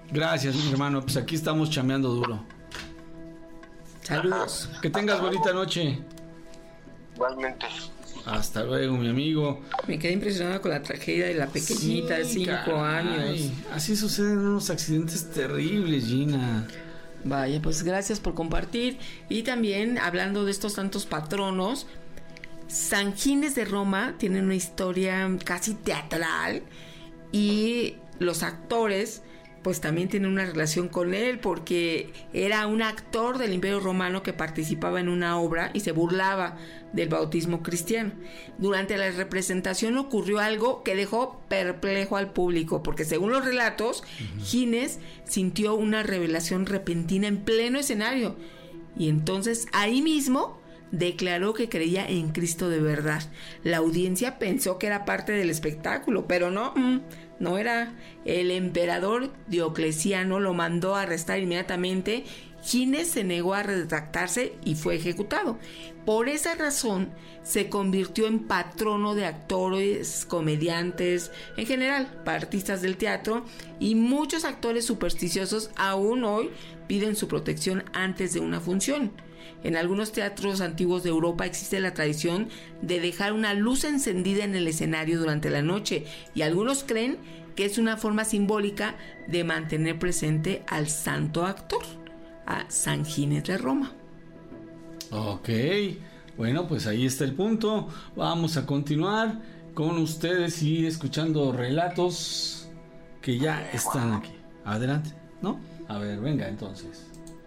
S11: Gracias, mi hermano. Pues aquí estamos chambeando duro.
S10: Saludos.
S11: Que tengas bonita noche.
S19: Igualmente.
S11: Hasta luego, mi amigo.
S10: Me quedé impresionada con la tragedia de la pequeñita de 5 años.
S11: Así suceden unos accidentes terribles, Gina.
S10: Vaya, pues gracias por compartir. Y también, hablando de estos tantos patronos, San Gines de Roma tiene una historia casi teatral y los actores pues también tienen una relación con él, porque era un actor del Imperio Romano que participaba en una obra y se burlaba del bautismo cristiano. Durante la representación ocurrió algo que dejó perplejo al público, porque según los relatos, Gines sintió una revelación repentina en pleno escenario, y entonces ahí mismo declaró que creía en Cristo de verdad. La audiencia pensó que era parte del espectáculo, pero no era. El emperador Diocleciano lo mandó a arrestar inmediatamente. Gines se negó a retractarse y fue ejecutado. Por esa razón se convirtió en patrono de actores, comediantes, en general, artistas del teatro, y muchos actores supersticiosos aún hoy piden su protección antes de una función. En algunos teatros antiguos de Europa existe la tradición de dejar una luz encendida en el escenario durante la noche, y algunos creen que es una forma simbólica de mantener presente al santo actor, a San Gines de Roma.
S11: Ok, bueno, pues ahí está el punto. Vamos a continuar con ustedes y escuchando relatos que ya están aquí. Adelante, ¿no? A ver, venga entonces.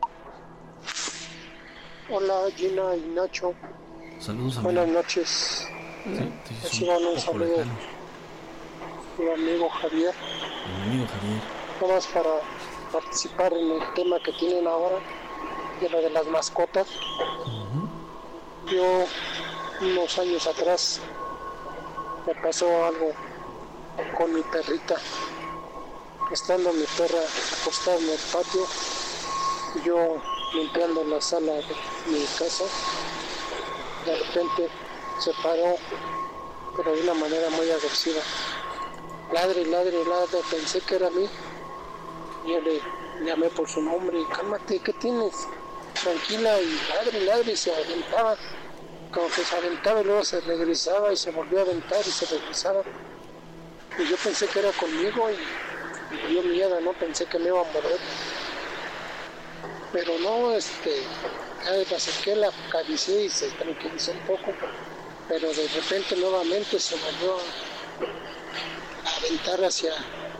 S20: Hola, Gina y Nacho.
S11: Saludos, amigo.
S20: Buenas noches. Reciban un saludo a mi amigo Javier. Nada más para participar en el tema que tienen ahora, de lo de las mascotas. Yo, unos años atrás, me pasó algo con mi perrita. Estando mi perra acostada en el patio, yo limpiando la sala de mi casa, de repente se paró, pero de una manera muy agresiva. Ladre, pensé que era a mí. Yo le llamé por su nombre y cálmate, ¿qué tienes? Tranquila, y ladre, y se aventaba. Como que se aventaba y luego se regresaba y se volvió a aventar y se regresaba. Y yo pensé que era conmigo y me dio miedo, ¿no? Pensé que me iba a morder. Pero no, ya la acerqué, la acaricié y se tranquilizó un poco, pero de repente nuevamente se volvió a aventar hacia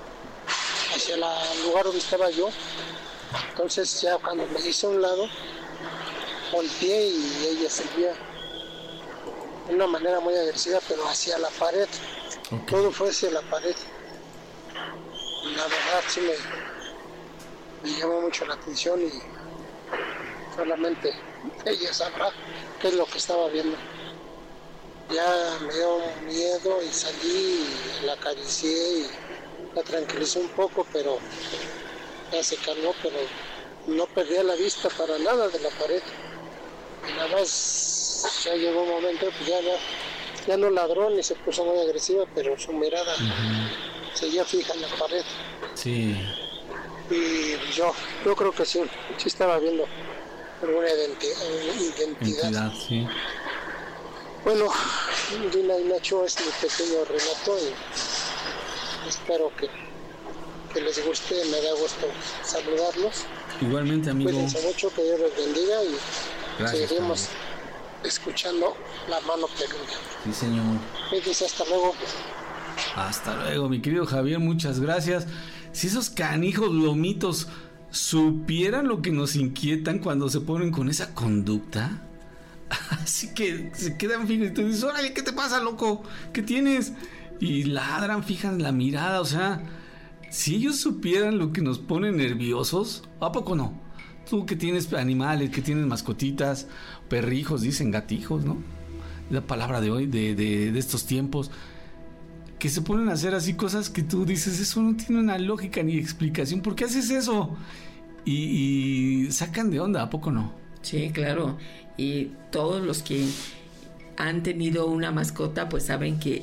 S20: el lugar donde estaba yo. Entonces ya cuando me hice a un lado, volteé y ella seguía de una manera muy agresiva, pero hacia la pared. Okay. Todo fue hacia la pared. La verdad sí me llamó mucho la atención y solamente ella sabrá qué es lo que estaba viendo. Ya me dio miedo y salí y la acaricié y la tranquilicé un poco, pero ya se calmó, pero no perdía la vista para nada de la pared. Y nada más ya llegó un momento, pues ya no ladró ni se puso muy agresiva, pero su mirada seguía fija en la pared.
S11: Sí.
S20: Y yo creo que sí estaba viendo alguna identidad.
S11: Sí.
S20: Bueno, Gina y Nacho, es mi pequeño relato y espero que les guste. Me da gusto saludarlos.
S11: Igualmente, amigo.
S20: Cuídense mucho, que Dios los bendiga y
S11: gracias,
S20: seguiremos escuchando La Mano Peluda.
S11: Sí, señor.
S20: Cuídense, hasta luego.
S11: Hasta luego, mi querido Javier, muchas gracias. Si esos canijos lomitos supieran lo que nos inquietan cuando se ponen con esa conducta, así que se quedan fijos y tú dices, órale, ¿qué te pasa, loco? ¿Qué tienes? Y ladran, fijan la mirada, o sea, si ellos supieran lo que nos pone nerviosos, ¿a poco no? Tú que tienes animales, que tienes mascotitas, perrijos, dicen gatijos, ¿no? La palabra de hoy, de estos tiempos, que se ponen a hacer así cosas que tú dices, eso no tiene una lógica ni explicación, ¿por qué haces eso? Y sacan de onda, ¿a poco no?
S10: Sí, claro, y todos los que han tenido una mascota pues saben que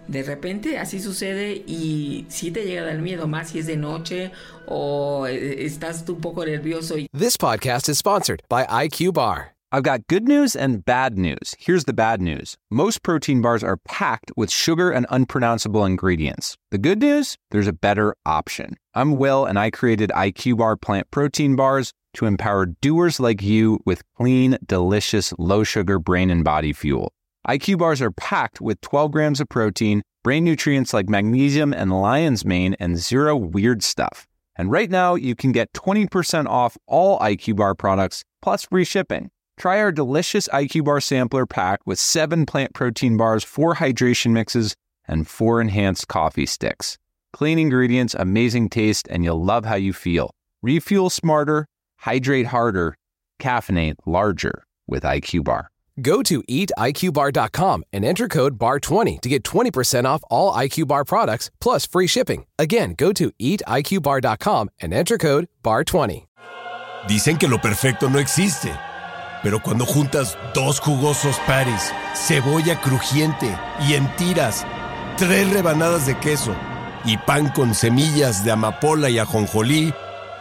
S10: de repente así sucede y sí te llega a dar miedo, más si es de noche o estás tú un poco nervioso.
S2: This podcast is sponsored by IQ Bar.
S3: I've got good news and bad news. Here's the bad news. Most protein bars are packed with sugar and unpronounceable ingredients. The good news? There's a better option. I'm Will, and I created IQ Bar plant protein bars to empower doers like you with clean, delicious, low-sugar brain and body fuel. IQ bars are packed with 12 grams of protein, brain nutrients like magnesium and lion's mane, and zero weird stuff. And right now, you can get 20% off all IQ Bar products, plus free shipping. Try our delicious IQ Bar sampler pack with 7 plant protein bars, 4 hydration mixes, and 4 enhanced coffee sticks. Clean ingredients, amazing taste, and you'll love how you feel. Refuel smarter, hydrate harder, caffeinate larger with IQ Bar.
S2: Go to eatiqbar.com and enter code BAR20 to get 20% off all IQ Bar products, plus free shipping. Again, go to eatiqbar.com and enter code BAR20.
S14: Dicen que lo perfecto no existe, pero cuando juntas 2 jugosos patties, cebolla crujiente y en tiras, 3 rebanadas de queso y pan con semillas de amapola y ajonjolí,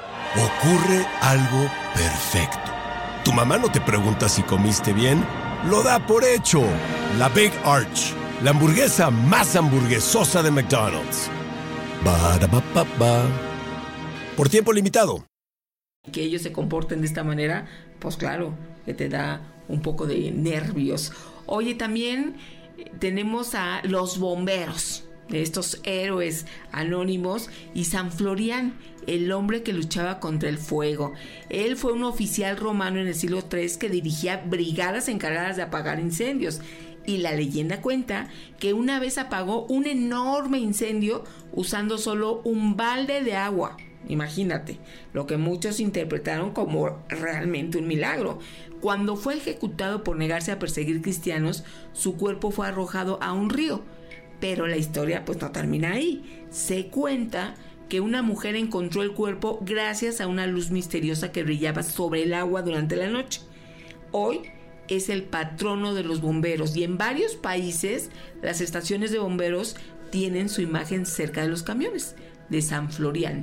S14: ocurre algo perfecto. Tu mamá no te pregunta si comiste bien, lo da por hecho. La Big Arch, la hamburguesa más hamburguesosa de McDonald's. Ba-da-ba-ba-ba. Por tiempo limitado.
S10: Que ellos se comporten de esta manera, pues claro, que te da un poco de nervios. Oye, también tenemos a los bomberos, estos héroes anónimos, y San Florián, el hombre que luchaba contra el fuego. Él fue un oficial romano en el siglo III que dirigía brigadas encargadas de apagar incendios. Y la leyenda cuenta que una vez apagó un enorme incendio usando solo un balde de agua. Imagínate, lo que muchos interpretaron como realmente un milagro. Cuando fue ejecutado por negarse a perseguir cristianos, su cuerpo fue arrojado a un río. Pero la historia pues no termina ahí. Se cuenta que una mujer encontró el cuerpo gracias a una luz misteriosa que brillaba sobre el agua durante la noche. Hoy es el patrono de los bomberos y en varios países las estaciones de bomberos tienen su imagen cerca de los camiones de San Florián.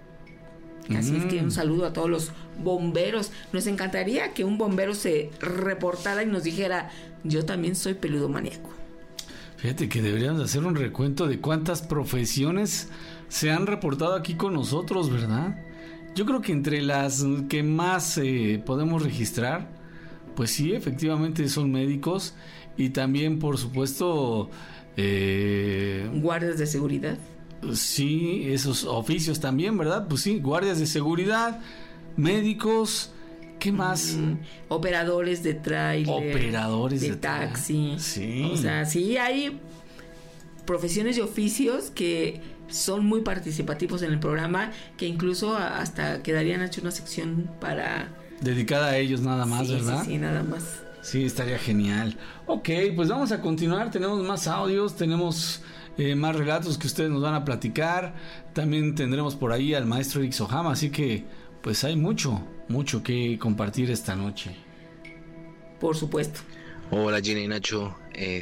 S10: Así es que un saludo a todos los bomberos. Nos encantaría que un bombero se reportara y nos dijera: yo también soy peludomaníaco.
S11: Fíjate que deberíamos hacer un recuento de cuántas profesiones se han reportado aquí con nosotros, ¿verdad? Yo creo que entre las que más podemos registrar, pues sí, efectivamente son médicos y también, por supuesto,
S10: guardias de seguridad.
S11: Sí, esos oficios también, ¿verdad? Pues sí, guardias de seguridad, médicos, ¿qué más?
S10: Operadores de tráiler,
S11: operadores de
S10: taxi.
S11: Sí.
S10: O sea, sí hay profesiones y oficios que son muy participativos en el programa, que incluso hasta quedarían hecho una sección para
S11: dedicada a ellos nada más, ¿verdad?
S10: Sí, nada más.
S11: Sí, estaría genial. Ok, pues vamos a continuar. Tenemos más audios, tenemos más relatos que ustedes nos van a platicar. También tendremos por ahí al maestro Ixohama, así que pues hay mucho que compartir esta noche.
S10: Por supuesto.
S21: Hola Gina y Nacho,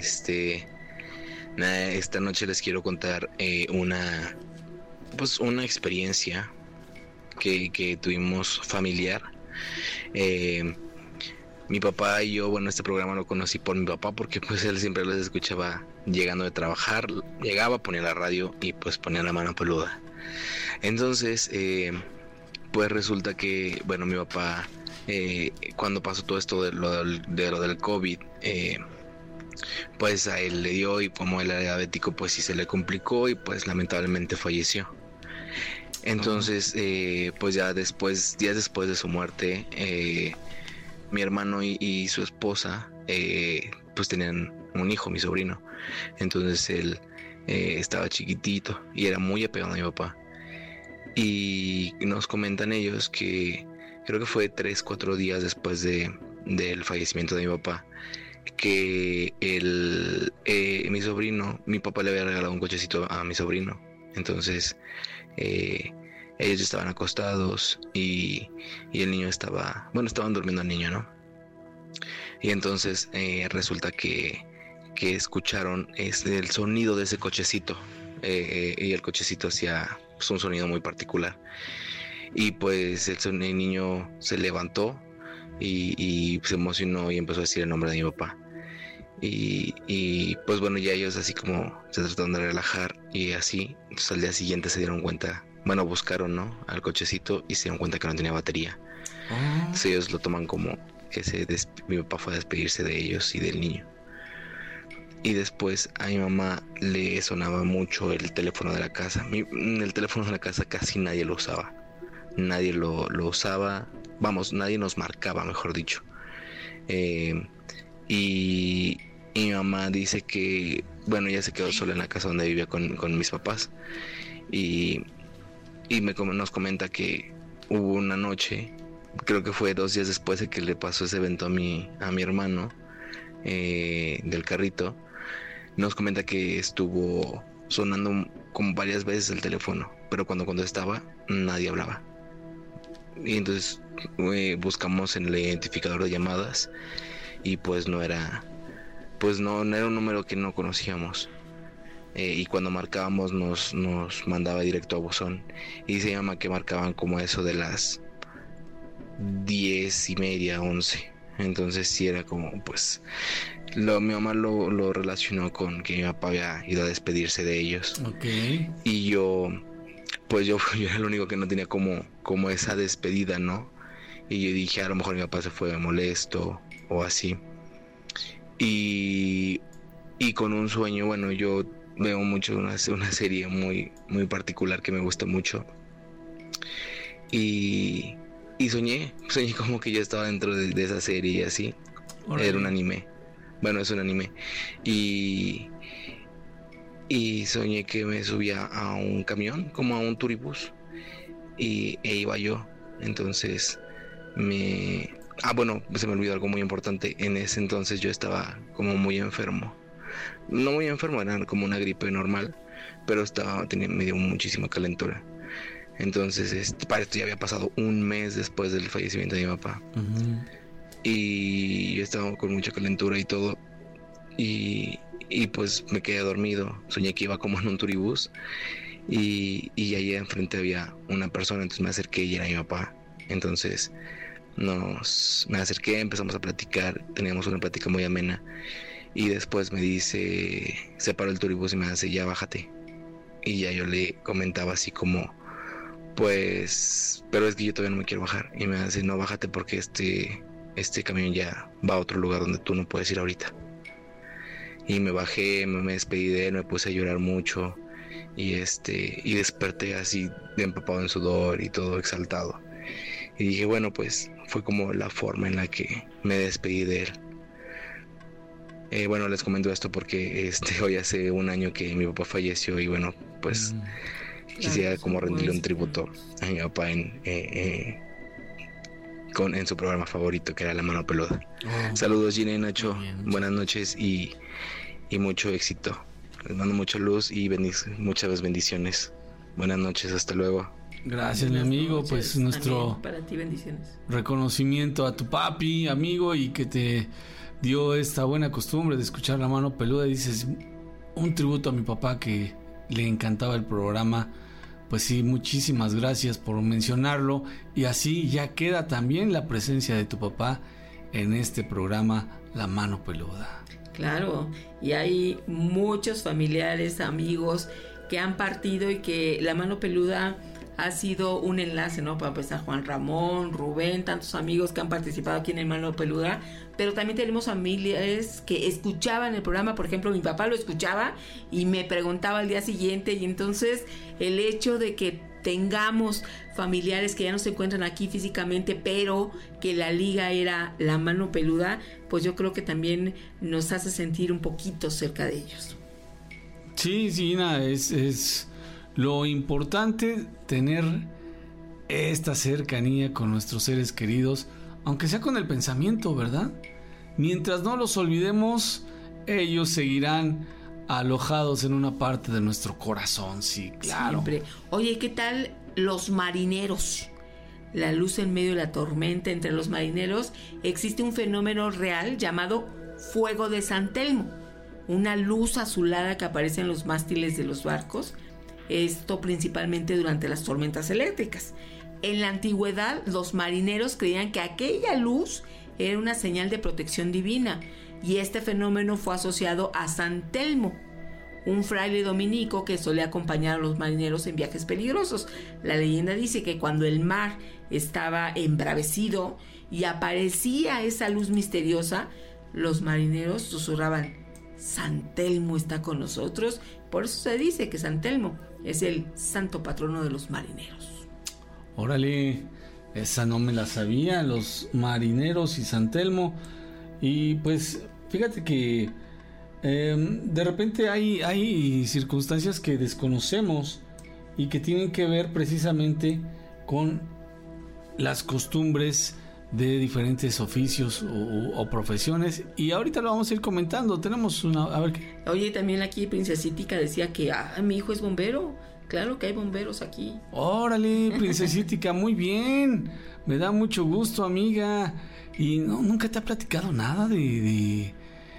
S21: esta noche les quiero contar una experiencia que tuvimos familiar. Mi papá y yo, bueno, este programa lo conocí por mi papá porque pues él siempre los escuchaba llegando de trabajar, llegaba, ponía la radio y pues ponía la mano peluda. Entonces, pues resulta que, bueno, mi papá, cuando pasó todo esto de lo del COVID, pues a él le dio, y como él era diabético, pues sí se le complicó y pues lamentablemente falleció. Entonces, pues días después de su muerte, mi hermano y su esposa pues tenían un hijo, mi sobrino. Entonces él estaba chiquitito y era muy apegado a mi papá. Y nos comentan ellos que creo que fue 3-4 días después del fallecimiento de mi papá, que mi papá le había regalado un cochecito a mi sobrino. Entonces ellos estaban acostados y el niño estaban durmiendo al niño, ¿no? Y entonces resulta que que escucharon el sonido de ese cochecito. Y el cochecito hacía pues, un sonido muy particular. Y pues el niño se levantó y se emocionó y empezó a decir el nombre de mi papá. Y pues bueno, ya ellos así como se trataron de relajar y así. Entonces al día siguiente se dieron cuenta, bueno, buscaron, ¿no?, al cochecito y se dieron cuenta que no tenía batería. Entonces ellos lo toman como que mi papá fue a despedirse de ellos y del niño. Y después a mi mamá le sonaba mucho el teléfono de la casa. El teléfono de la casa casi nadie lo usaba. Nadie lo usaba. Vamos, nadie nos marcaba, mejor dicho. Y mi mamá dice que, bueno, ella se quedó sola en la casa donde vivía con mis papás. Y nos comenta que hubo una noche, creo que fue 2 días después de que le pasó ese evento a mi hermano del carrito. Nos comenta que estuvo sonando como varias veces el teléfono, pero cuando contestaba nadie hablaba. Y entonces buscamos en el identificador de llamadas y pues no era un número que no conocíamos. Y cuando marcábamos nos mandaba directo a buzón. Y se llama que marcaban como eso de las 10:30, 11. Entonces sí era como pues mi mamá lo relacionó con que mi papá había ido a despedirse de ellos.
S11: Okay.
S21: Y yo era el único que no tenía como esa despedida, ¿no? Y yo dije, a lo mejor mi papá se fue molesto o así. Y con un sueño, bueno, yo veo mucho una serie muy, muy particular que me gusta mucho. Y soñé como que yo estaba dentro de esa serie y así. Orale. Era un anime. Bueno, es un anime. Y soñé que me subía a un camión, como a un turibús, e iba yo. Entonces bueno, se me olvidó algo muy importante. En ese entonces yo estaba como muy enfermo. No muy enfermo, era como una gripe normal, pero me dio muchísima calentura. Entonces, para esto ya había pasado un mes después del fallecimiento de mi papá. Uh-huh. Y yo estaba con mucha calentura y todo. Y pues me quedé dormido. Soñé que iba como en un turibús. Y allá enfrente había una persona. Entonces me acerqué y era mi papá. Entonces me acerqué, empezamos a platicar. Teníamos una plática muy amena. Y después me dice, se paró el turibús y me dice, ya bájate. Y ya yo le comentaba así como, pues, pero es que yo todavía no me quiero bajar. Y me dice, no, bájate porque este camión ya va a otro lugar donde tú no puedes ir ahorita. Y me bajé, me despedí de él, me puse a llorar mucho. Y desperté así de empapado en sudor y todo exaltado. Y dije, bueno, pues fue como la forma en la que me despedí de él. Bueno, les comento esto porque hoy hace un año que mi papá falleció y bueno, pues quisiera como rendirle un tributo a mi papá en su programa favorito, que era La Mano Peluda. Saludos, Gina y Nacho, buenas noches y mucho éxito. Les mando mucha luz y muchas bendiciones. Buenas noches, hasta luego.
S11: Gracias, mi amigo. Pues nuestro
S10: para ti, bendiciones.
S11: Reconocimiento a tu papi, amigo, y que te dio esta buena costumbre de escuchar La Mano Peluda. Y dices, un tributo a mi papá que le encantaba el programa. Pues sí, muchísimas gracias por mencionarlo. Y así ya queda también la presencia de tu papá en este programa La Mano Peluda.
S10: Claro, y hay muchos familiares, amigos que han partido y que La Mano Peluda ha sido un enlace, ¿no? Para empezar, Juan Ramón, Rubén, tantos amigos que han participado aquí en el Mano Peluda, pero también tenemos familiares que escuchaban el programa. Por ejemplo, mi papá lo escuchaba y me preguntaba al día siguiente, y entonces el hecho de que tengamos familiares que ya no se encuentran aquí físicamente, pero que la liga era La Mano Peluda, pues yo creo que también nos hace sentir un poquito cerca de ellos.
S11: Sí, Gina, es lo importante tener esta cercanía con nuestros seres queridos, aunque sea con el pensamiento, ¿verdad? Mientras no los olvidemos, ellos seguirán alojados en una parte de nuestro corazón, sí, claro.
S10: Siempre. Oye, ¿qué tal los marineros? La luz en medio de la tormenta. Entre los marineros existe un fenómeno real llamado Fuego de San Telmo. una luz azulada que aparece en los mástiles de los barcos, esto principalmente durante las tormentas eléctricas. En la antigüedad, los marineros creían que aquella luz era una señal de protección divina, y este fenómeno fue asociado a San Telmo, un fraile dominico que solía acompañar a los marineros en viajes peligrosos. La leyenda dice que cuando el mar estaba embravecido y aparecía esa luz misteriosa, los marineros susurraban: San Telmo está con nosotros. Por eso se dice que San Telmo es el santo patrono de los marineros.
S11: Órale, esa no me la sabía, los marineros y San Telmo. Y pues fíjate que de repente hay circunstancias que desconocemos y que tienen que ver precisamente con las costumbres de diferentes oficios o profesiones, y ahorita lo vamos a ir comentando. Tenemos una... A ver qué.
S10: Oye, también aquí Princesítica decía que mi hijo es bombero. Claro que hay bomberos aquí.
S11: Órale, Princesítica, muy bien. Me da mucho gusto, amiga. Y nunca te ha platicado nada de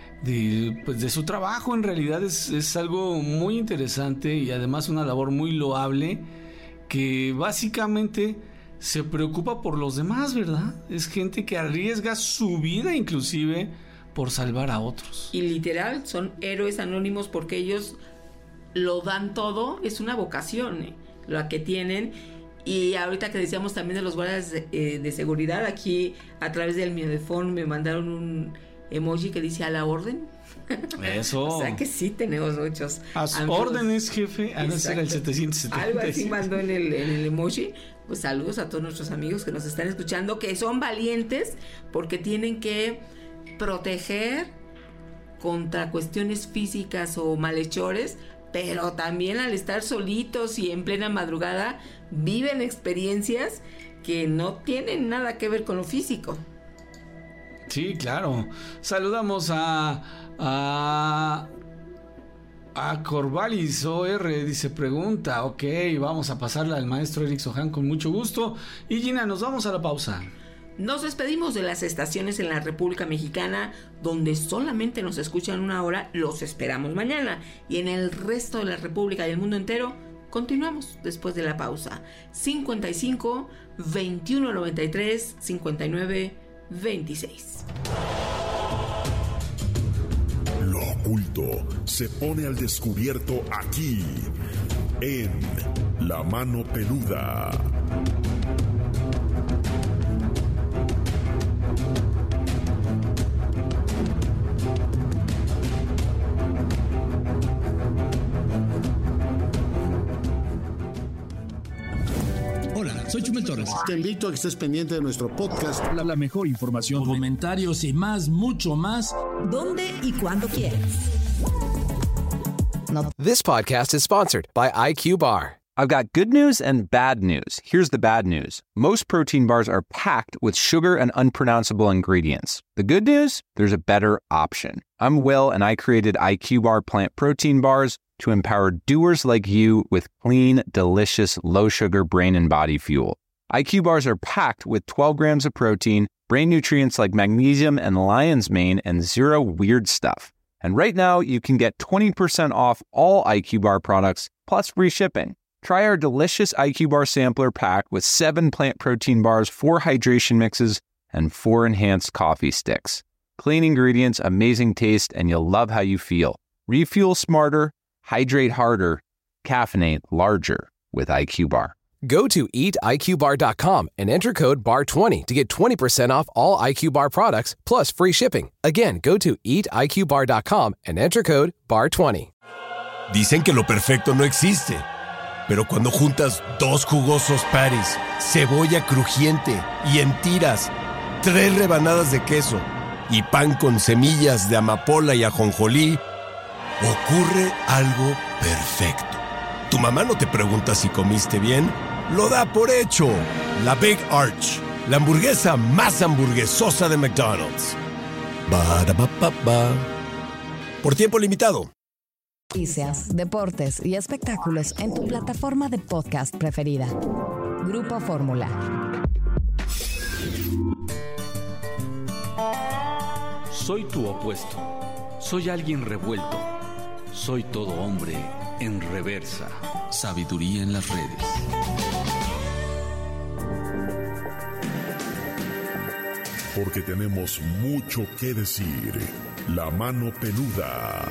S11: su trabajo. En realidad es algo muy interesante y además una labor muy loable, que básicamente se preocupa por los demás, ¿verdad? Es gente que arriesga su vida inclusive por salvar a otros.
S10: Y literal, son héroes anónimos porque ellos lo dan todo. Es una vocación la que tienen. Y ahorita que decíamos también de los guardias de seguridad, aquí a través del Miedefón me mandaron un emoji que dice: a la orden.
S11: Eso.
S10: O sea que sí tenemos muchos
S11: órdenes, jefe. No será el 770.
S10: Algo así mandó en el emoji. Pues saludos a todos nuestros amigos que nos están escuchando, que son valientes porque tienen que proteger contra cuestiones físicas o malhechores, pero también al estar solitos y en plena madrugada viven experiencias que no tienen nada que ver con lo físico.
S11: Sí, claro. Saludamos a Corvalis OR, dice: pregunta. Ok, vamos a pasarla al maestro Eric Sohan con mucho gusto. Y Gina, nos vamos a la pausa.
S10: Nos despedimos de las estaciones en la República Mexicana donde solamente nos escuchan una hora. Los esperamos mañana. Y en el resto de la República y el mundo entero, continuamos después de la pausa. 55 21 93 59 26.
S15: Lo oculto se pone al descubierto aquí, en La Mano Peluda.
S1: Hola, soy Chumel Torres.
S22: Te invito a que estés pendiente de nuestro podcast.
S1: La mejor información, comentarios y más, mucho más.
S4: ¿Dónde y cuándo quieras?
S2: This podcast is sponsored by IQ Bar.
S3: I've got good news and bad news. Here's the bad news. Most protein bars are packed with sugar and unpronounceable ingredients. The good news? There's a better option. I'm Will, and I created IQ Bar plant protein bars to empower doers like you with clean, delicious, low-sugar brain and body fuel. IQ bars are packed with 12 grams of protein, brain nutrients like magnesium and lion's mane, and zero weird stuff. And right now, you can get 20% off all IQ Bar products, plus free shipping. Try our delicious IQ Bar sampler pack with 7 plant protein bars, 4 hydration mixes, and 4 enhanced coffee sticks. Clean ingredients, amazing taste, and you'll love how you feel. Refuel smarter, hydrate harder, caffeinate larger with IQ Bar.
S2: Go to eatiqbar.com and enter code BAR20 to get 20% off all IQ Bar products plus free shipping. Again, go to eatiqbar.com and enter code BAR20.
S14: Dicen que lo perfecto no existe, pero cuando juntas 2 jugosos patties, cebolla crujiente y en tiras, 3 rebanadas de queso y pan con semillas de amapola y ajonjolí, ocurre algo perfecto. Tu mamá no te pregunta si comiste bien, lo da por hecho. La Big Arch, la hamburguesa más hamburguesosa de McDonald's. Ba-da-ba-ba-ba. Por tiempo limitado.
S4: Noticias, deportes y espectáculos en tu plataforma de podcast preferida. Grupo Fórmula.
S18: Soy tu opuesto. Soy alguien revuelto. Soy todo hombre en reversa. Sabiduría en las redes.
S15: Porque tenemos mucho que decir. La mano peluda.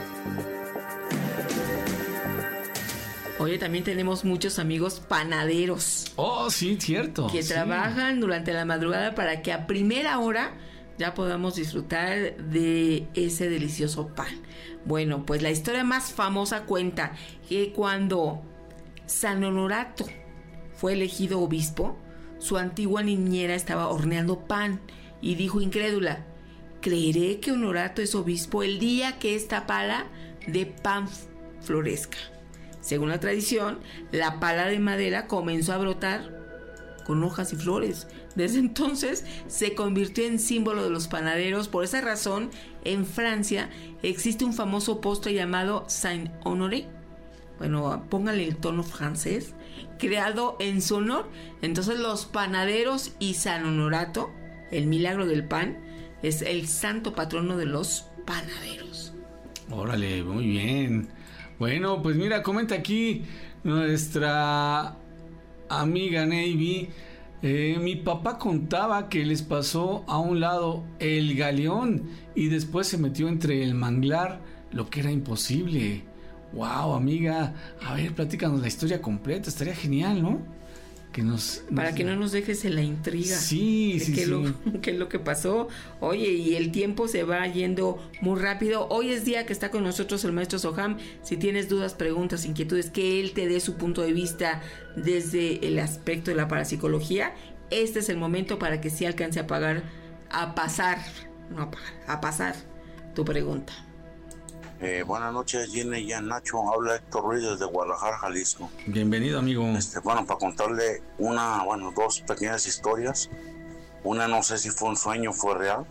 S10: Oye, también tenemos muchos amigos panaderos.
S11: Oh, sí, cierto.
S10: Que trabajan durante la madrugada para que a primera hora ya podamos disfrutar de ese delicioso pan. Bueno, pues la historia más famosa cuenta que cuando San Honorato fue elegido obispo, su antigua niñera estaba horneando pan y dijo incrédula: creeré que Honorato es obispo el día que esta pala de pan florezca. Según la tradición, la pala de madera comenzó a brotar con hojas y flores. Desde entonces se convirtió en símbolo de los panaderos. Por esa razón, en Francia existe un famoso postre llamado Saint-Honoré. Bueno, póngale el tono francés, creado en su honor. Entonces los panaderos y San Honorato, el milagro del pan, es el santo patrono de los panaderos.
S11: Órale, muy bien. Bueno, pues mira, comenta aquí nuestra amiga Navy. Mi papá contaba que les pasó a un lado el galeón y después se metió entre el manglar, lo que era imposible. Wow, amiga, a ver, platícanos la historia completa, estaría genial, ¿no?
S10: Para que no nos dejes en la intriga.
S11: Sí, sí,
S10: ¿Qué es lo que pasó? Oye, y el tiempo se va yendo muy rápido. Hoy es día que está con nosotros el maestro Soham. Si tienes dudas, preguntas, inquietudes, que él te dé su punto de vista desde el aspecto de la parapsicología, este es el momento para que sí alcance a pasar tu pregunta.
S7: Buenas noches, Gina y Nacho. Habla Héctor Ruiz desde Guadalajara, Jalisco.
S11: Bienvenido, amigo.
S7: Bueno, para contarle dos pequeñas historias. Una no sé si fue un sueño o fue real.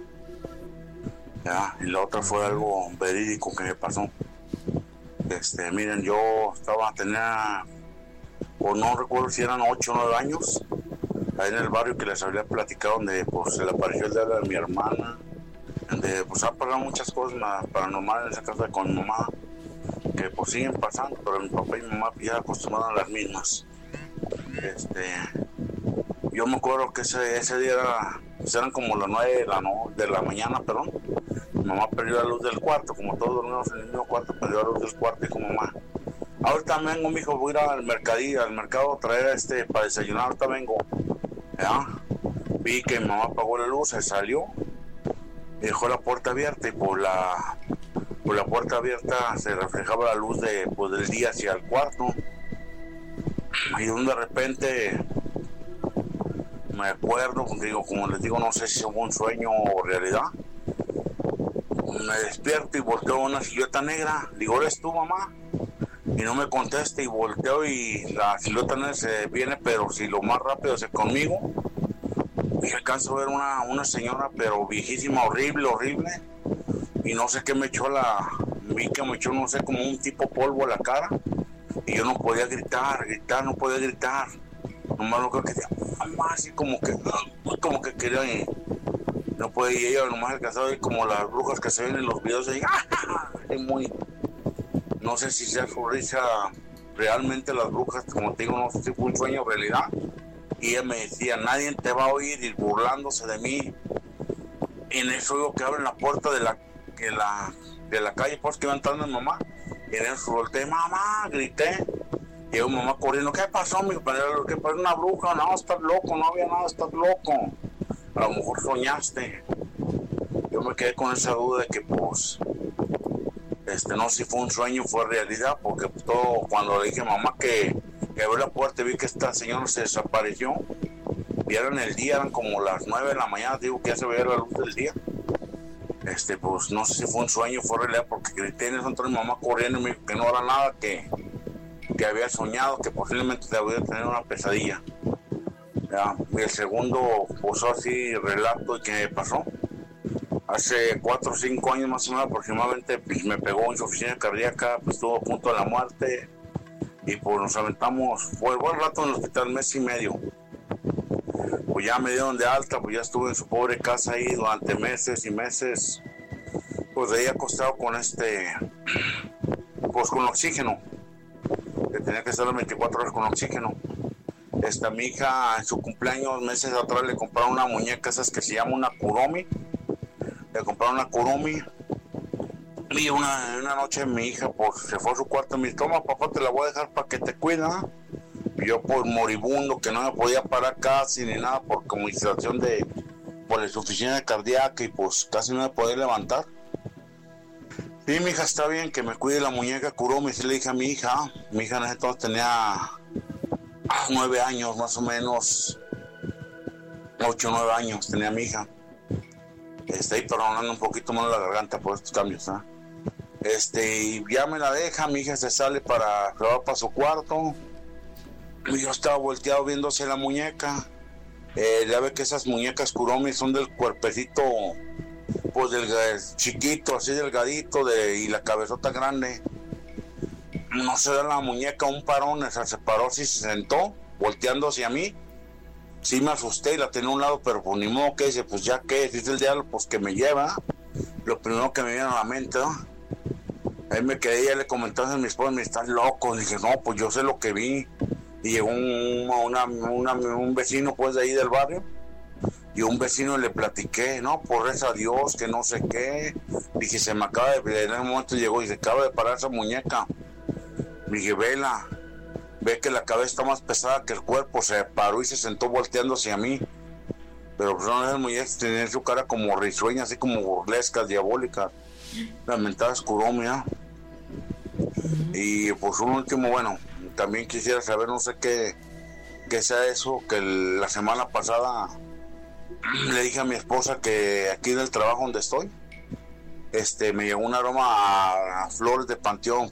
S7: Y la otra fue algo verídico que me pasó. Miren, yo tenía, o no recuerdo si eran 8 o 9 años, ahí en el barrio que les había platicado, donde pues se le apareció el diablo de mi hermana. Pues ha pasado muchas cosas paranormales en esa casa con mi mamá, que pues siguen pasando, pero mi papá y mi mamá ya acostumbraron a las mismas. Yo me acuerdo que ese día eran como las 9 de la mañana, perdón. Mi mamá perdió la luz del cuarto, como todos dormimos en el mismo cuarto, perdió la luz del cuarto y como mamá: ahorita vengo, mijo, voy a ir al mercado a traer para desayunar, ahorita vengo. Vi que mi mamá apagó la luz, se salió, dejó la puerta abierta y por la puerta abierta se reflejaba la luz del día hacia el cuarto. Y de repente me acuerdo, como les digo, no sé si fue un sueño o realidad. Me despierto y volteo a una silueta negra. Digo: ¿eres tú, mamá? Y no me contesta, y volteo y la silueta negra se viene, pero si lo más rápido es conmigo. Y alcanzo a ver una señora, pero viejísima, horrible, y no sé qué me echó vi que me echó, no sé, como un tipo polvo a la cara, y yo no podía gritar, no podía gritar, nomás lo que decía, mamá, así como que quería, y no podía, y ella nomás alcanzaba a ver como las brujas que se ven en los videos, y no sé si sea su risa realmente las brujas, como te digo, no sé si fue un sueño o realidad. Y ella me decía: nadie te va a oír, y burlándose de mí. Y en eso oigo que abren la puerta de la calle, pues que iba entrando mi mamá. Y en eso volteé: mamá, grité. Y yo, mamá corriendo: ¿qué pasó, mi padre? ¿Qué pasó? ¿Una bruja? No, estás loco, no había nada, estás loco. A lo mejor soñaste. Yo me quedé con esa duda de que pues no sé si fue un sueño o fue realidad, porque todo, cuando le dije a mamá que abrió la puerta y vi que esta señora se desapareció, y era en el día, eran como las 9 de la mañana, digo que ya se veía la luz del día. Pues no sé si fue un sueño o fue realidad, porque grité en eso, entonces mi mamá corriendo y me dijo que no era nada, que había soñado, que posiblemente debía tener una pesadilla. Y el segundo, pues así relato que me pasó. Hace 4 o 5 años más o menos aproximadamente, pues me pegó insuficiencia cardíaca, pues estuvo a punto de la muerte, y pues nos aventamos, fue buen rato en el hospital, 1 mes y medio. Pues ya me dieron de alta, pues ya estuve en su pobre casa ahí durante meses y meses, pues de ahí acostado con pues con oxígeno, que tenía que estar las 24 horas con oxígeno. Mi hija en su cumpleaños meses atrás le compraron una muñeca, esas que se llama una Kuromi. Le compraron una Kuromi. Y una noche mi hija pues se fue a su cuarto y me dijo, toma papá, te la voy a dejar para que te cuida. Y yo pues moribundo, que no me podía parar casi ni nada por como situación por la insuficiencia cardíaca y pues casi no me podía levantar. Sí, mi hija, está bien que me cuide la muñeca Kuromi. Sí, le dije a mi hija en ese entonces tenía 9 años más o menos, 8 o 9 años tenía mi hija. Ahí perdonando un poquito más la garganta por estos cambios, ¿eh? Y ya me la deja, mi hija se va para su cuarto. Y yo estaba volteado viéndose la muñeca. Ya ve que esas muñecas Kuromi son del cuerpecito, pues del chiquito, así delgadito, y la cabezota grande. No se da la muñeca un parón, se paró, sí se sentó, volteando hacia mí. Sí me asusté y la tenía a un lado, pero pues ni modo que dice, pues ya que, dice el diablo, pues que me lleva. Lo primero que me viene a la mente, ¿no? Ahí me quedé, ya le comentaba a mi esposa, me estás loco. Dije, no, pues yo sé lo que vi. Y llegó un vecino pues de ahí del barrio. Y un vecino le platiqué, no, por eso a Dios, que no sé qué. Dije, se me acaba en ese momento llegó y se acaba de parar esa muñeca. Dije, vela, ve que la cabeza está más pesada que el cuerpo. Se paró y se sentó volteando hacia mí. Pero pues no, esas muñecas tenían su cara como risueña, así como burlescas, diabólicas. Lamentadas Kuromi, ¿eh? Y pues un último, bueno, también quisiera saber, no sé qué sea eso, que la semana pasada le dije a mi esposa que aquí en el trabajo donde estoy, me llegó un aroma a flores de panteón.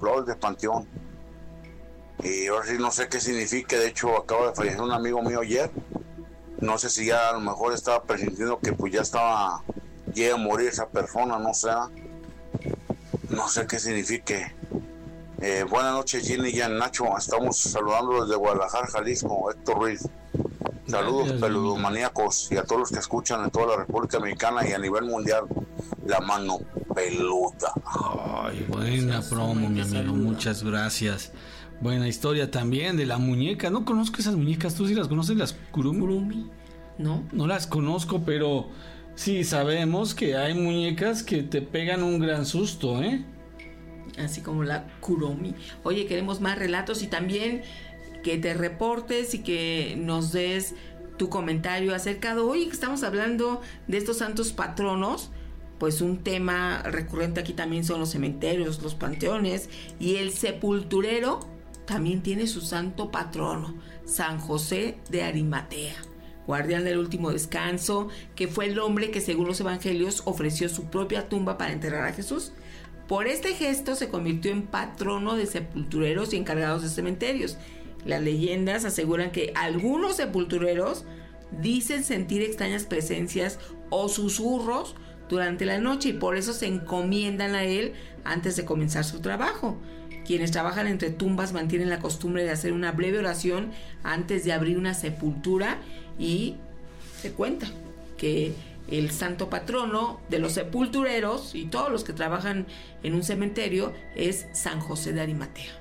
S7: Y ahora sí no sé qué significa. De hecho acaba de fallecer un amigo mío ayer. No sé si ya a lo mejor estaba presintiendo que pues ya llega a morir esa persona, no sé qué signifique. Buenas noches, Ginny y Nacho, estamos saludando desde Guadalajara, Jalisco, Héctor Ruiz. Saludos peludomaníacos y a todos los que escuchan en toda la República Mexicana y a nivel mundial, la mano peluda.
S11: Ay, buena promo, mi amigo, muchas gracias. Buena historia también de la muñeca. No conozco esas muñecas, ¿tú sí las conoces, las Kuromi?
S10: No.
S11: No las conozco, pero sí sabemos que hay muñecas que te pegan un gran susto, ¿eh?
S10: Así como la Kuromi. Oye, queremos más relatos y también que te reportes y que nos des tu comentario acerca de hoy que estamos hablando de estos santos patronos. Pues un tema recurrente aquí también son los cementerios, los panteones, y el sepulturero también tiene su santo patrono, San José de Arimatea, guardián del último descanso, que fue el hombre que según los evangelios ofreció su propia tumba para enterrar a Jesús. Por este gesto se convirtió en patrono de sepultureros y encargados de cementerios. Las leyendas aseguran que algunos sepultureros dicen sentir extrañas presencias o susurros durante la noche y por eso se encomiendan a él antes de comenzar su trabajo. Quienes trabajan entre tumbas mantienen la costumbre de hacer una breve oración antes de abrir una sepultura y se cuenta que el santo patrono de los sepultureros y todos los que trabajan en un cementerio es San José de Arimatea.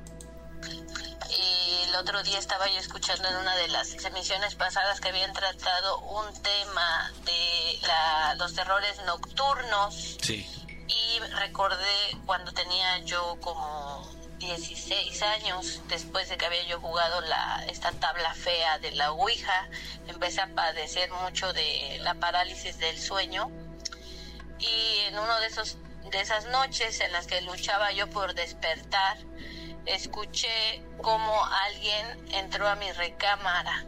S8: El otro día estaba yo escuchando en una de las emisiones pasadas que habían tratado un tema de los terrores nocturnos.
S11: Sí.
S8: Y recordé cuando tenía yo como 16 años, después de que había yo jugado esta tabla fea de la Ouija, empecé a padecer mucho de la parálisis del sueño. Y en uno de esas noches en las que luchaba yo por despertar, escuché cómo alguien entró a mi recámara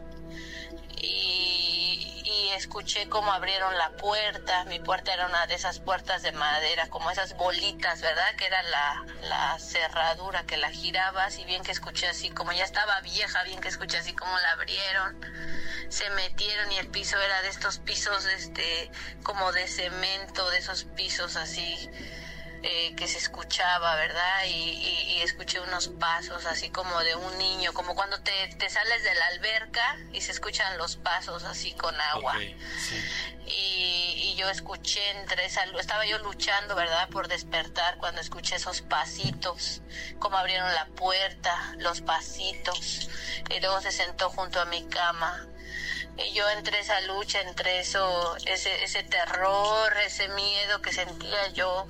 S8: y escuché cómo abrieron la puerta. Mi puerta era una de esas puertas de madera, como esas bolitas, ¿verdad? Que era la cerradura que la girabas, y bien que escuché así, como ya estaba vieja, bien que escuché así como la abrieron, se metieron y el piso era de estos pisos como de cemento, de esos pisos así que se escuchaba, ¿verdad? Y escuché unos pasos así como de un niño, como cuando te sales de la alberca y se escuchan los pasos así con agua. Okay, sí. Y yo escuché estaba yo luchando, ¿verdad?, por despertar cuando escuché esos pasitos, cómo abrieron la puerta, los pasitos, y luego se sentó junto a mi cama. Y yo entre esa lucha, entre ese terror, ese miedo que sentía yo,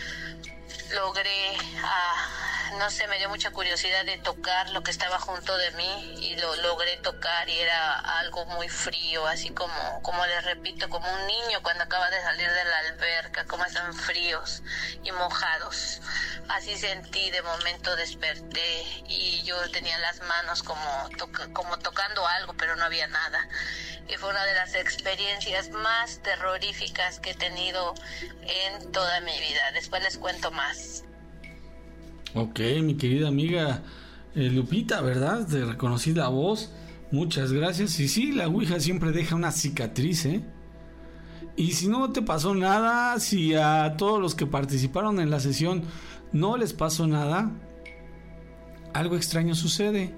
S8: logré, no sé, me dio mucha curiosidad de tocar lo que estaba junto de mí y lo logré tocar y era algo muy frío, así como les repito, como un niño cuando acaba de salir de la alberca, como están fríos y mojados. Así sentí, de momento desperté y yo tenía las manos como tocando algo, pero no había nada. Y fue una de las experiencias más terroríficas que he tenido en toda mi vida. Después les cuento más.
S11: Ok, mi querida amiga Lupita, ¿verdad? Te reconocí la voz. Muchas gracias. Y sí, la ouija siempre deja una cicatriz, ¿eh? Y si no te pasó nada, si a todos los que participaron en la sesión no les pasó nada, algo extraño sucede.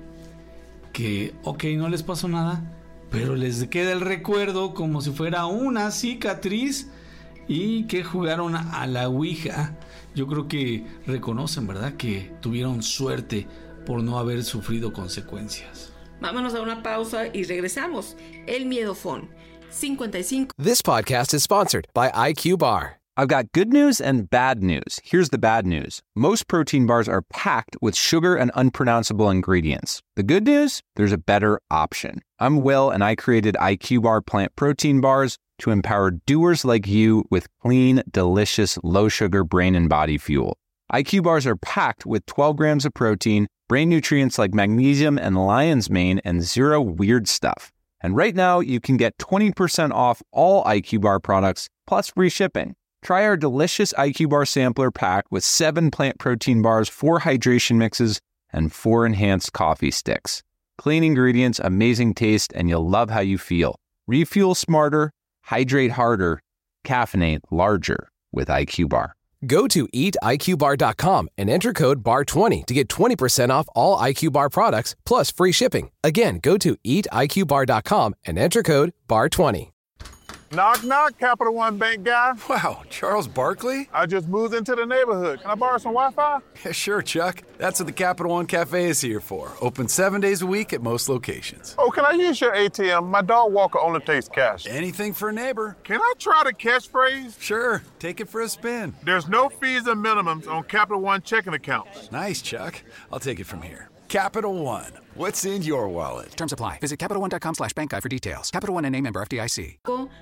S11: Que, ok, no les pasó nada, pero les queda el recuerdo como si fuera una cicatriz y que jugaron a la ouija. Yo creo que reconocen, ¿verdad?, que tuvieron suerte por no haber sufrido consecuencias.
S10: Vámonos a una pausa y regresamos. El Miedofón 55.
S2: This podcast is sponsored by IQ Bar.
S3: I've got good news and bad news. Here's the bad news. Most protein bars are packed with sugar and unpronounceable ingredients. The good news? There's a better option. I'm Will, and I created IQ Bar plant protein bars to empower doers like you with clean, delicious, low-sugar brain and body fuel. IQ Bars are packed with 12 grams of protein, brain nutrients like magnesium and lion's mane, and zero weird stuff. And right now, you can get 20% off all IQ Bar products, plus free shipping. Try our delicious IQ Bar sampler pack with 7 plant protein bars, 4 hydration mixes, and 4 enhanced coffee sticks. Clean ingredients, amazing taste, and you'll love how you feel. Refuel smarter, hydrate harder, caffeinate larger with IQ Bar.
S2: Go to eatiqbar.com and enter code BAR20 to get 20% off all IQ Bar products, plus free shipping. Again, go to eatiqbar.com and enter code BAR20.
S6: Knock, knock, Capital One Bank guy.
S9: Wow, Charles Barkley?
S6: I just moved into the neighborhood. Can I borrow some Wi-Fi?
S9: Yeah, sure, Chuck. That's what the Capital One Cafe is here for. Open 7 days a week at most locations.
S6: Oh, can I use your ATM? My dog Walker only takes cash.
S9: Anything for a neighbor.
S6: Can I try the catchphrase?
S9: Sure, take it for a spin.
S6: There's no fees and minimums on Capital One checking accounts.
S9: Nice, Chuck. I'll take it from here. Capital One. What's in your wallet?
S23: Terms apply. Visit CapitalOne.com/bankguide for details. Capital One, N.A., member FDIC.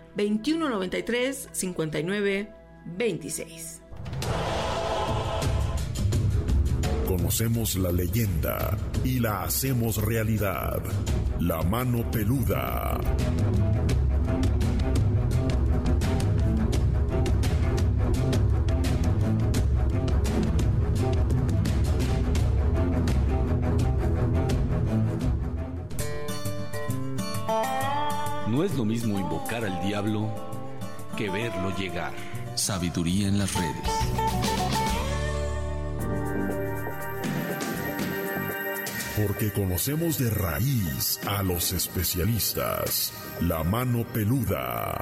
S10: 2193-5926.
S15: Conocemos la leyenda y la hacemos realidad. La mano peluda.
S18: No es lo mismo invocar al diablo que verlo llegar. Sabiduría en las redes.
S15: Porque conocemos de raíz a los especialistas. La mano peluda.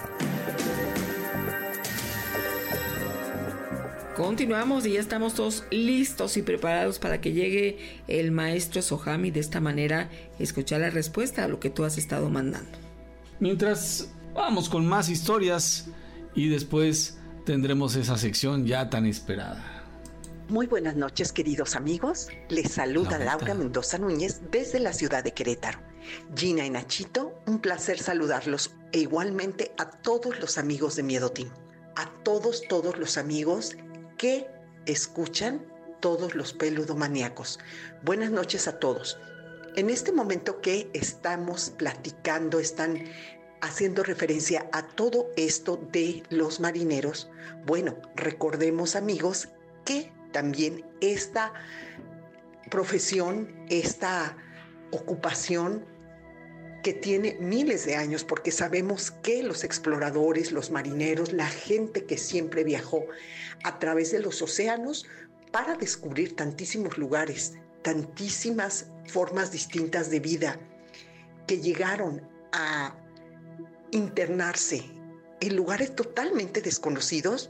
S10: Continuamos y ya estamos todos listos y preparados para que llegue el maestro Soham y de esta manera escuchar la respuesta a lo que tú has estado mandando.
S11: Mientras vamos con más historias y después tendremos esa sección ya tan esperada.
S24: Muy buenas noches, queridos amigos. Les saluda Laura Mendoza Núñez desde la ciudad de Querétaro. Gina y Nachito, un placer saludarlos e igualmente a todos los amigos de Miedo Team. A todos los amigos que escuchan todos los peludomaníacos. Buenas noches a todos. En este momento que estamos platicando, están haciendo referencia a todo esto de los marineros. Bueno, recordemos, amigos, que también esta profesión, esta ocupación que tiene miles de años, porque sabemos que los exploradores, los marineros, la gente que siempre viajó a través de los océanos para descubrir tantísimos lugares, tantísimas formas distintas de vida, que llegaron a internarse en lugares totalmente desconocidos,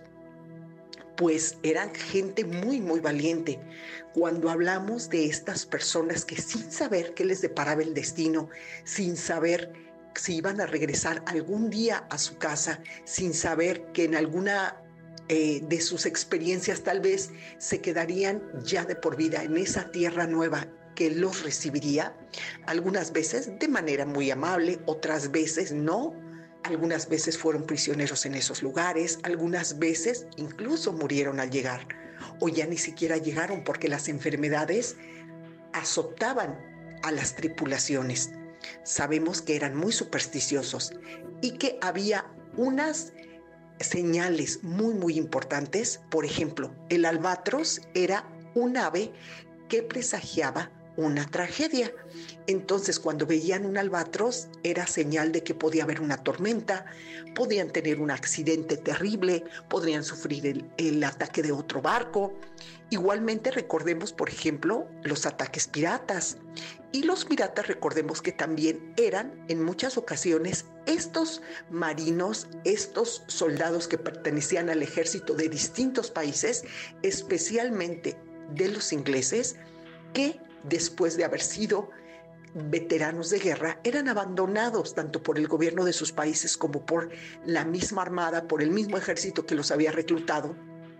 S24: pues eran gente muy, muy valiente. Cuando hablamos de estas personas que sin saber qué les deparaba el destino, sin saber si iban a regresar algún día a su casa, sin saber que en alguna de sus experiencias tal vez se quedarían ya de por vida en esa tierra nueva que los recibiría, algunas veces de manera muy amable, otras veces no. Algunas veces fueron prisioneros en esos lugares, algunas veces incluso murieron al llegar, o ya ni siquiera llegaron porque las enfermedades azotaban a las tripulaciones. Sabemos que eran muy supersticiosos y que había unas señales muy, muy importantes. Por ejemplo, el albatros era un ave que presagiaba una tragedia. Entonces, cuando veían un albatros, era señal de que podía haber una tormenta, podían tener un accidente terrible, podrían sufrir el ataque de otro barco. Igualmente, recordemos, por ejemplo, los ataques piratas. Y los piratas, recordemos que también eran, en muchas ocasiones, estos marinos, estos soldados que pertenecían al ejército de distintos países, especialmente de los ingleses, que después de haber sido veteranos de guerra, eran abandonados tanto por el gobierno de sus países como por la misma armada, por el mismo ejército que los había reclutado,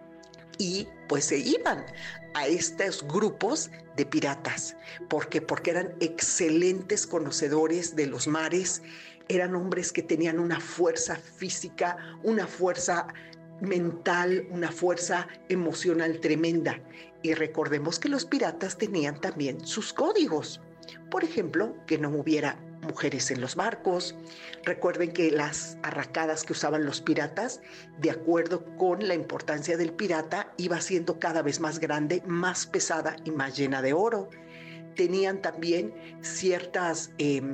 S24: y pues se iban a estos grupos de piratas. ¿Por qué? Porque eran excelentes conocedores de los mares, eran hombres que tenían una fuerza física, una fuerza mental, una fuerza emocional tremenda. Y recordemos que los piratas tenían también sus códigos. Por ejemplo, que no hubiera mujeres en los barcos. Recuerden que las arracadas que usaban los piratas, de acuerdo con la importancia del pirata, iba siendo cada vez más grande, más pesada y más llena de oro. Tenían también ciertos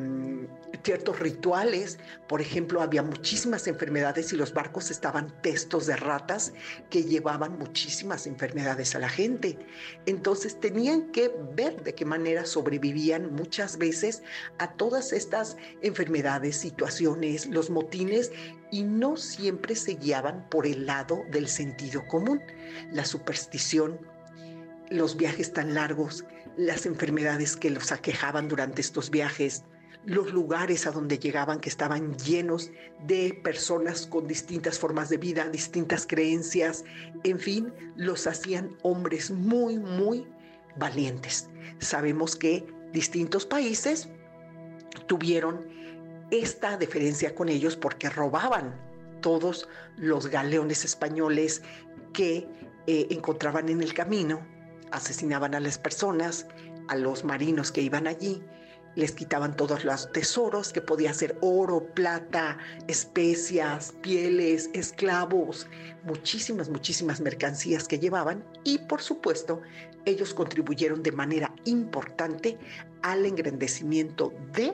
S24: rituales. Por ejemplo, había muchísimas enfermedades y los barcos estaban testos de ratas que llevaban muchísimas enfermedades a la gente. Entonces tenían que ver de qué manera sobrevivían muchas veces a todas estas enfermedades, situaciones, los motines, y no siempre se guiaban por el lado del sentido común. La superstición, los viajes tan largos, las enfermedades que los aquejaban durante estos viajes, los lugares a donde llegaban que estaban llenos de personas con distintas formas de vida, distintas creencias, en fin, los hacían hombres muy, muy valientes. Sabemos que distintos países tuvieron esta deferencia con ellos porque robaban todos los galeones españoles que encontraban en el camino, asesinaban a las personas, a los marinos que iban allí, les quitaban todos los tesoros que podía ser oro, plata, especias, pieles, esclavos, muchísimas mercancías que llevaban, y por supuesto ellos contribuyeron de manera importante al engrandecimiento de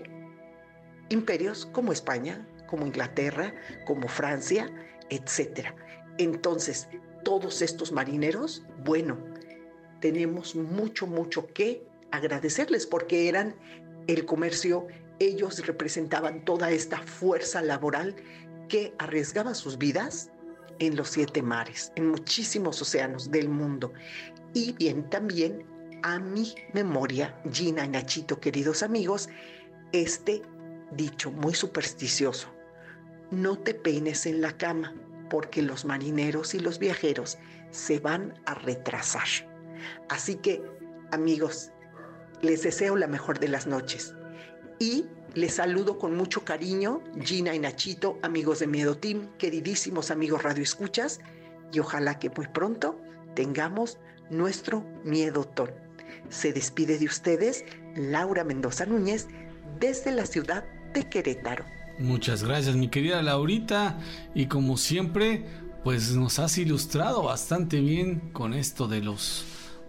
S24: imperios como España, como Inglaterra, como Francia, etc. Entonces, todos estos marineros, bueno, tenemos mucho que agradecerles porque eran el comercio, ellos representaban toda esta fuerza laboral que arriesgaba sus vidas en los 7 mares, en muchísimos océanos del mundo. Y bien, también a mi memoria, Gina y Nachito, queridos amigos, este dicho muy supersticioso: no te peines en la cama porque los marineros y los viajeros se van a retrasar. Así que, amigos, les deseo la mejor de las noches y les saludo con mucho cariño, Gina y Nachito, amigos de Miedo Team, queridísimos amigos Radio Escuchas, y ojalá que muy pronto tengamos nuestro Miedotón. Se despide de ustedes Laura Mendoza Núñez desde la ciudad de Querétaro.
S11: Muchas gracias, mi querida Laurita, y como siempre, pues nos has ilustrado bastante bien con esto de los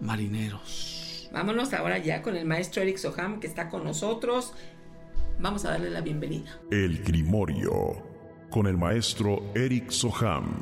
S11: marineros.
S10: Vámonos ahora ya con el maestro Eric Soham, que está con nosotros. Vamos a darle la bienvenida.
S15: El Grimorio, con el maestro Eric Soham.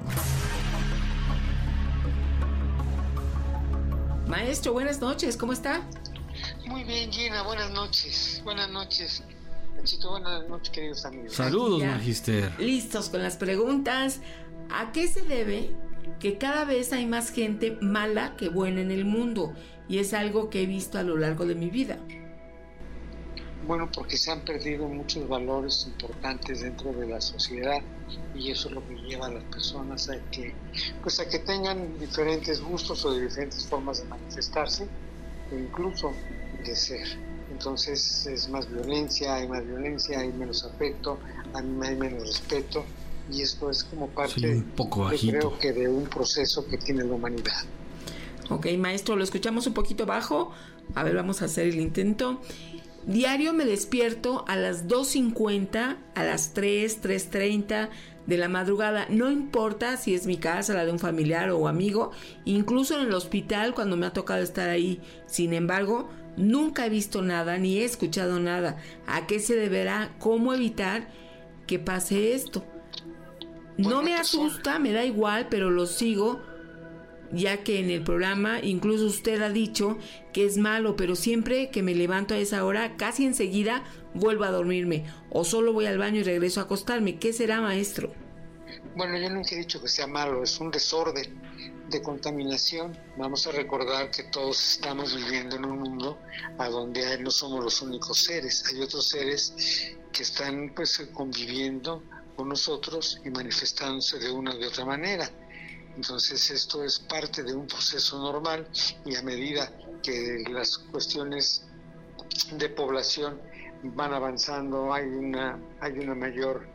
S10: Maestro, buenas noches, ¿cómo está?
S5: Muy bien, Gina, buenas noches. Buenas noches. Nachito, buenas noches, queridos amigos.
S11: Saludos,
S10: Ya.
S11: Magister.
S10: Listos con las preguntas. ¿A qué se debe que cada vez hay más gente mala que buena en el mundo? Y es algo que he visto a lo largo de mi vida.
S5: Bueno, porque se han perdido muchos valores importantes dentro de la sociedad y eso es lo que lleva a las personas a que tengan diferentes gustos o diferentes formas de manifestarse o incluso de ser. Entonces es más violencia, hay menos afecto, hay menos respeto y esto es como parte,
S11: sí, un poco bajito,
S5: yo creo que de un proceso que tiene la humanidad.
S10: Ok, maestro, lo escuchamos un poquito bajo. A ver, vamos a hacer el intento. Diario me despierto a las 2:50, a las 3, 3:30 de la madrugada. No importa si es mi casa, la de un familiar o amigo, incluso en el hospital cuando me ha tocado estar ahí. Sin embargo, nunca he visto nada ni he escuchado nada. ¿A qué se deberá? ¿Cómo evitar que pase esto? No me asusta, me da igual, pero lo sigo, ya que en el programa incluso usted ha dicho que es malo, pero siempre que me levanto a esa hora, casi enseguida vuelvo a dormirme, o solo voy al baño y regreso a acostarme. ¿Qué será, maestro?
S5: Bueno, yo nunca he dicho que sea malo, es un desorden de contaminación. Vamos a recordar que todos estamos viviendo en un mundo a donde no somos los únicos seres, hay otros seres que están conviviendo con nosotros y manifestándose de una u otra manera. Entonces esto es parte de un proceso normal y a medida que las cuestiones de población van avanzando, hay una mayor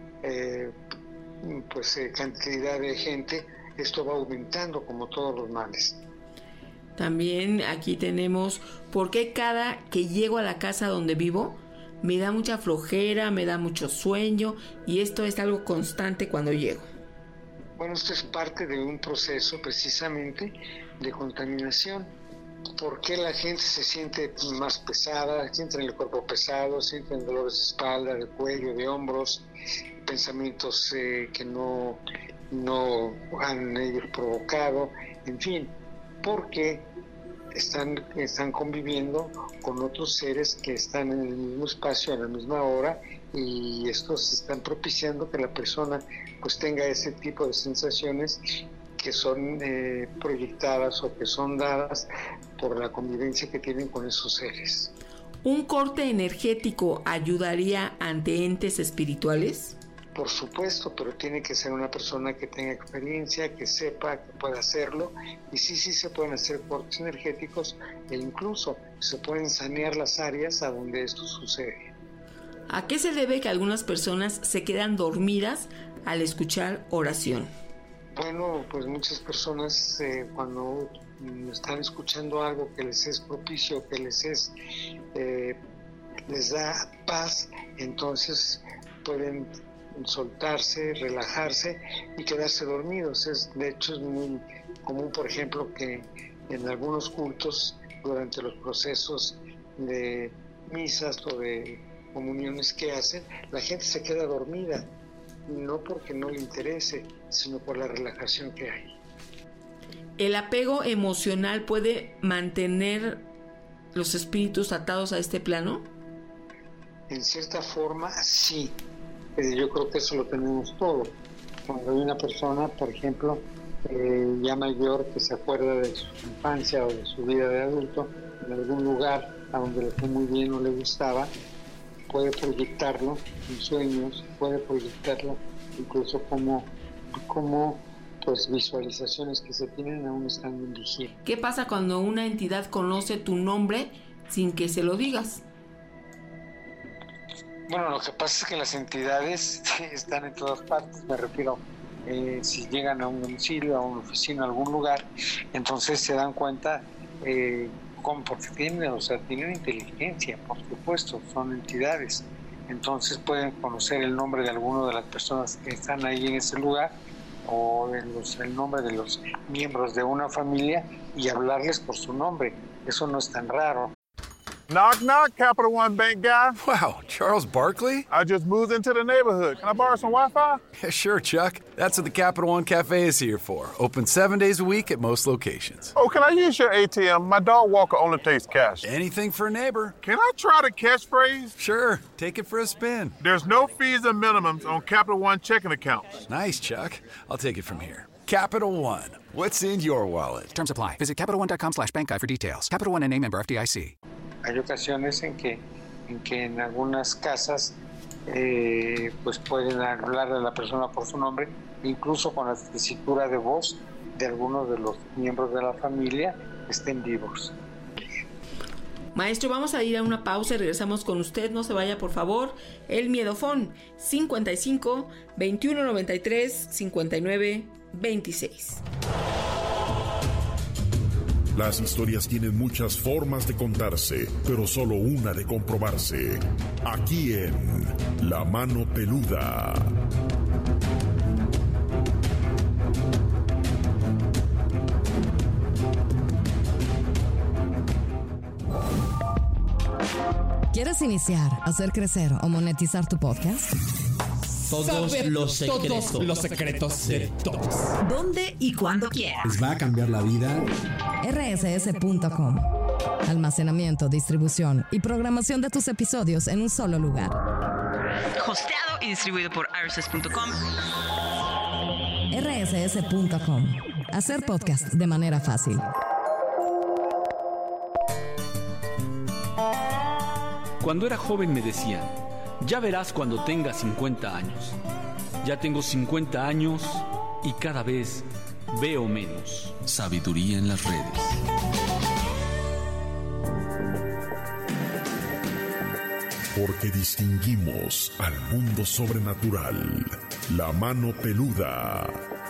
S5: cantidad de gente, esto va aumentando como todos los males.
S10: También aquí tenemos por qué cada que llego a la casa donde vivo me da mucha flojera, me da mucho sueño y esto es algo constante cuando llego.
S5: Bueno, esto es parte de un proceso precisamente de contaminación. ¿Por qué la gente se siente más pesada? Sienten el cuerpo pesado, sienten dolores de espalda, de cuello, de hombros, pensamientos que no han ellos provocado, en fin, porque están conviviendo con otros seres que están en el mismo espacio a la misma hora y estos están propiciando que la persona tenga ese tipo de sensaciones que son proyectadas o que son dadas por la convivencia que tienen con esos seres.
S10: ¿Un corte energético ayudaría ante entes espirituales?
S5: Por supuesto, pero tiene que ser una persona que tenga experiencia, que sepa, que pueda hacerlo. Y sí se pueden hacer cortes energéticos e incluso se pueden sanear las áreas a donde esto sucede.
S10: ¿A qué se debe que algunas personas se quedan dormidas al escuchar oración?
S5: Bueno, pues muchas personas cuando están escuchando algo que les es propicio, que les da paz, entonces pueden soltarse, relajarse y quedarse dormidos. De hecho es muy común, por ejemplo, que en algunos cultos durante los procesos de misas o de comuniones que hacen, la gente se queda dormida, no porque no le interese, sino por la relajación que hay.
S10: ¿El apego emocional puede mantener los espíritus atados a este plano?
S5: En cierta forma, sí. Yo creo que eso lo tenemos todos. Cuando hay una persona, por ejemplo, ya mayor, que se acuerda de su infancia o de su vida de adulto, en algún lugar a donde le fue muy bien o le gustaba, puede proyectarlo en sueños, puede proyectarlo incluso como visualizaciones que se tienen aún estando en vigilia.
S10: ¿Qué pasa cuando una entidad conoce tu nombre sin que se lo digas?
S5: Bueno, lo que pasa es que las entidades están en todas partes, me refiero, si llegan a un domicilio, a una oficina, a algún lugar, entonces se dan cuenta, porque tienen inteligencia, por supuesto, son entidades, entonces pueden conocer el nombre de alguno de las personas que están ahí en ese lugar, o el nombre de los miembros de una familia y hablarles por su nombre. Eso no es tan raro.
S6: Knock, knock, Capital One Bank guy.
S9: Wow, Charles Barkley?
S6: I just moved into the neighborhood. Can I borrow some Wi-Fi?
S9: Yeah, sure, Chuck. That's what the Capital One Cafe is here for. Open 7 days a week at most locations.
S6: Oh, can I use your ATM? My dog Walker only takes cash.
S9: Anything for a neighbor.
S6: Can I try the catchphrase?
S9: Sure, take it for a spin.
S6: There's no fees or minimums on Capital One checking accounts.
S9: Nice, Chuck. I'll take it from here. Capital One. What's in your wallet?
S23: Terms apply. Visit CapitalOne.com/bankguide for details. Capital One and member FDIC.
S5: Hay ocasiones en que en algunas casas pues pueden hablarle a la persona por su nombre, incluso con la tesitura de voz de algunos de los miembros de la familia que estén vivos.
S10: Maestro, vamos a ir a una pausa y regresamos con usted. No se vaya, por favor. El Miedofón 55 21 93 59 26.
S15: Las historias tienen muchas formas de contarse, pero solo una de comprobarse. Aquí en La Mano Peluda.
S4: ¿Quieres iniciar, hacer crecer o monetizar tu podcast?
S1: Todos los secretos de todos.
S12: ¿Dónde y cuándo quieras?
S1: Les va a cambiar la vida.
S4: rss.com. Almacenamiento, distribución y programación de tus episodios en un solo lugar.
S12: Hosteado y distribuido por rss.com.
S4: rss.com. Hacer podcast de manera fácil.
S18: Cuando era joven me decían, ya verás cuando tengas 50 años. Ya tengo 50 años y cada vez veo menos. Sabiduría en las redes.
S15: Porque distinguimos al mundo sobrenatural. La Mano Peluda.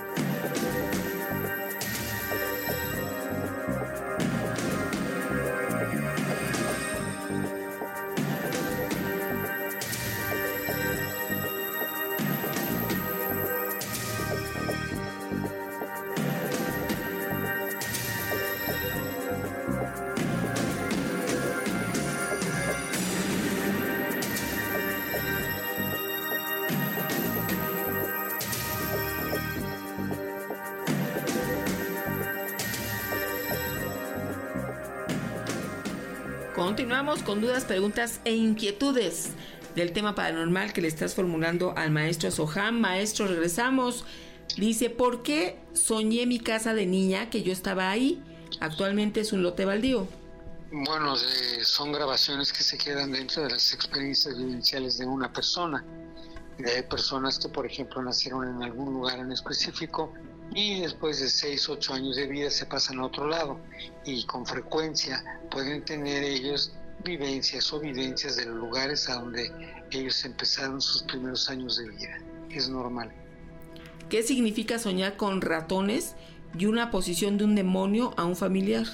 S10: Continuamos con dudas, preguntas e inquietudes del tema paranormal que le estás formulando al maestro Soham. Maestro, regresamos. Dice, ¿por qué soñé mi casa de niña que yo estaba ahí? Actualmente es un lote baldío.
S5: Bueno, son grabaciones que se quedan dentro de las experiencias vivenciales de una persona. Hay personas que, por ejemplo, nacieron en algún lugar en específico y después de 6, 8 años de vida se pasan a otro lado y con frecuencia pueden tener ellos vivencias o evidencias de los lugares a donde ellos empezaron sus primeros años de vida. Es normal.
S10: ¿Qué significa soñar con ratones y una posición de un demonio a un familiar?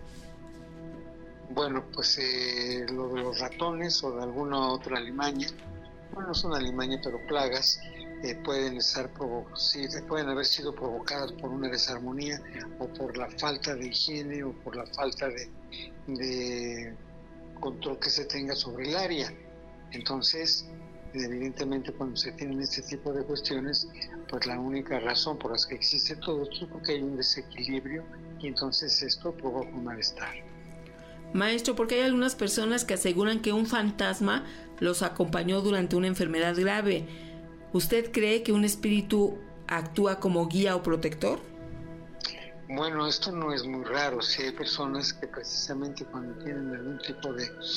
S5: Bueno, pues lo de los ratones o de alguna otra alimaña, bueno, no son alimaña pero plagas, pueden haber sido provocadas por una desarmonía o por la falta de higiene o por la falta de control que se tenga sobre el área. Entonces, evidentemente cuando se tienen este tipo de cuestiones, pues la única razón por la que existe todo esto es porque hay un desequilibrio y entonces esto provoca un malestar.
S10: Maestro, porque hay algunas personas que aseguran que un fantasma los acompañó durante una enfermedad grave. ¿Usted cree que un espíritu actúa como guía o protector?
S5: Bueno, esto no es muy raro. Si hay personas que precisamente cuando tienen algún tipo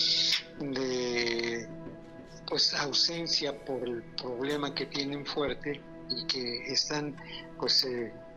S5: de pues ausencia por el problema que tienen fuerte y que están pues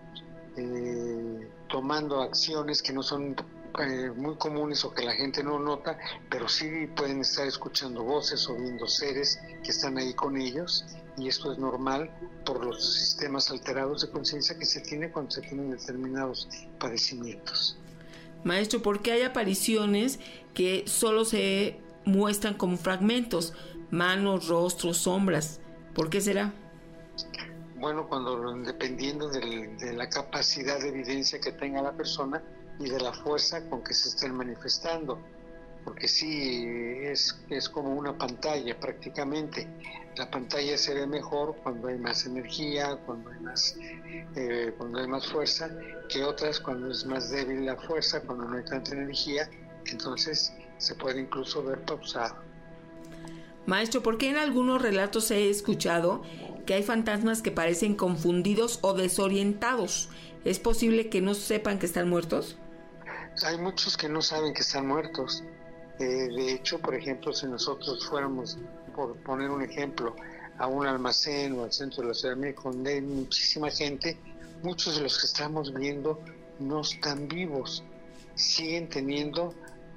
S5: tomando acciones que no son muy comunes o que la gente no nota, pero sí pueden estar escuchando voces o viendo seres que están ahí con ellos, y esto es normal por los sistemas alterados de conciencia que se tiene cuando se tienen determinados padecimientos.
S10: Maestro, ¿por qué hay apariciones que solo se muestran como fragmentos? Manos, rostros, sombras. ¿Por qué será?
S5: Bueno, dependiendo de la capacidad de evidencia que tenga la persona y de la fuerza con que se estén manifestando. porque sí, es como una pantalla prácticamente. La pantalla se ve mejor cuando hay más energía, cuando hay más fuerza, que otras cuando es más débil la fuerza, cuando no hay tanta energía, entonces se puede incluso ver pausado.
S10: Maestro, ¿por qué en algunos relatos he escuchado que hay fantasmas que parecen confundidos o desorientados? ¿Es posible que no sepan que están muertos?
S5: Hay muchos que no saben que están muertos. De hecho, por ejemplo, si nosotros fuéramos, por poner un ejemplo, a un almacén o al centro de la Ciudad de México, donde hay muchísima gente, muchos de los que estamos viendo no están vivos, siguen teniendo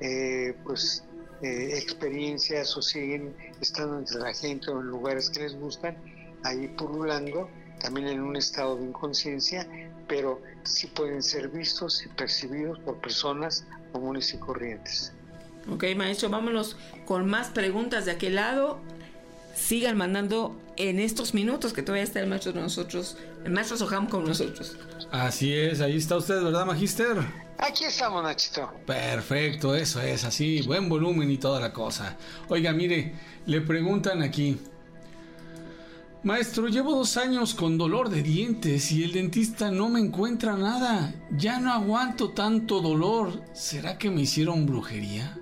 S5: experiencias o siguen estando entre la gente o en lugares que les gustan, ahí pululando, también en un estado de inconsciencia, pero sí pueden ser vistos y percibidos por personas comunes y corrientes.
S10: Ok, maestro, vámonos con más preguntas de aquel lado. Sigan mandando en estos minutos que todavía está el maestro Soham con nosotros.
S11: Así es, ahí está usted, ¿verdad, Magister?
S5: Aquí estamos, Nachito.
S11: Perfecto, eso es, así, buen volumen y toda la cosa. Oiga, mire, le preguntan aquí: maestro, llevo 2 años con dolor de dientes y el dentista no me encuentra nada. Ya no aguanto tanto dolor. ¿Será que me hicieron brujería?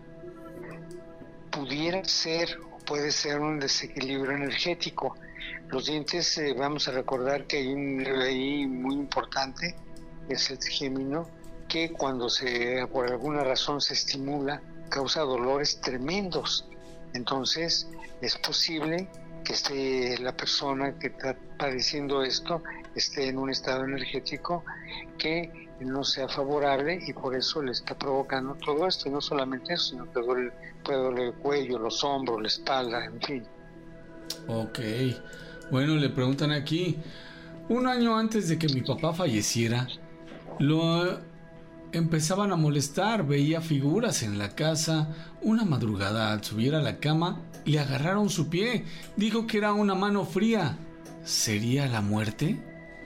S5: Pudiera ser, o puede ser un desequilibrio energético. Los dientes, vamos a recordar que hay un nervio ahí muy importante, es el trigémino, que cuando por alguna razón se estimula, causa dolores tremendos. Entonces, es posible que la persona que está padeciendo esto esté en un estado energético que no sea favorable y por eso le está provocando todo esto. Y no solamente eso, sino que puede doler el cuello, los hombros, la espalda, en fin.
S11: Ok, bueno, le preguntan aquí: 1 año antes de que mi papá falleciera, lo empezaban a molestar, veía figuras en la casa. Una madrugada, al subir a la cama, le agarraron su pie. Dijo que era una mano fría. ¿Sería la muerte?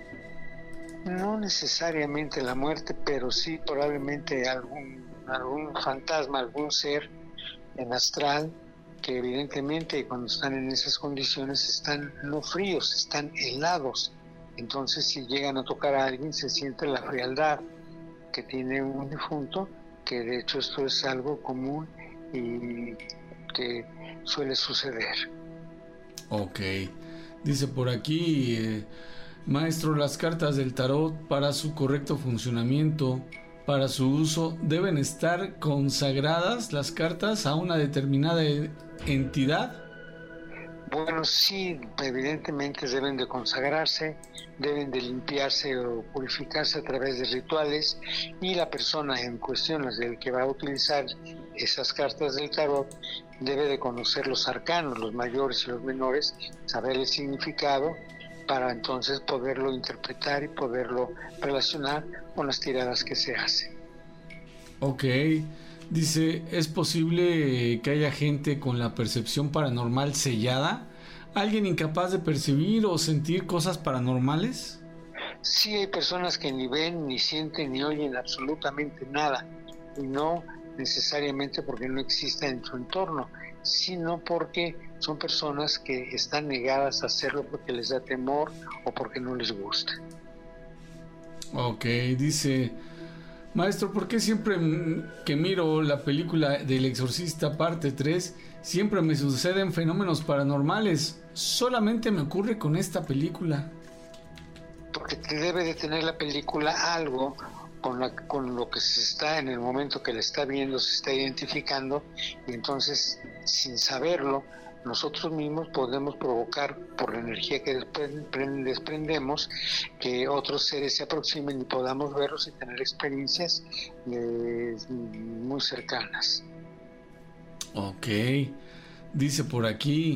S5: No necesariamente la muerte, pero sí probablemente algún fantasma, algún ser en astral, que evidentemente cuando están en esas condiciones están no fríos, están helados. Entonces, si llegan a tocar a alguien, se siente la frialdad que tiene un difunto, que de hecho esto es algo común y que suele suceder.
S11: Ok, dice por aquí, maestro, las cartas del tarot, para su correcto funcionamiento, para su uso, ¿deben estar consagradas las cartas a una determinada entidad?
S5: Bueno, sí, evidentemente deben de consagrarse, deben de limpiarse o purificarse a través de rituales, y la persona en cuestión, el que va a utilizar esas cartas del tarot, debe de conocer los arcanos, los mayores y los menores, saber el significado para entonces poderlo interpretar y poderlo relacionar con las tiradas que se hacen.
S11: Ok, dice, ¿es posible que haya gente con la percepción paranormal sellada? ¿Alguien incapaz de percibir o sentir cosas paranormales?
S5: Sí, hay personas que ni ven, ni sienten, ni oyen absolutamente nada, y no necesariamente porque no exista en su entorno, sino porque son personas que están negadas a hacerlo porque les da temor o porque no les gusta.
S11: Ok, dice, maestro, ¿por qué siempre que miro la película del Exorcista parte 3, siempre me suceden fenómenos paranormales? Solamente me ocurre con esta película.
S5: Porque te debe de tener la película algo con lo que se está en el momento que la está viendo, se está identificando, y entonces, sin saberlo, nosotros mismos podemos provocar, por la energía que desprendemos, que otros seres se aproximen y podamos verlos y tener experiencias muy cercanas.
S11: Ok, dice por aquí,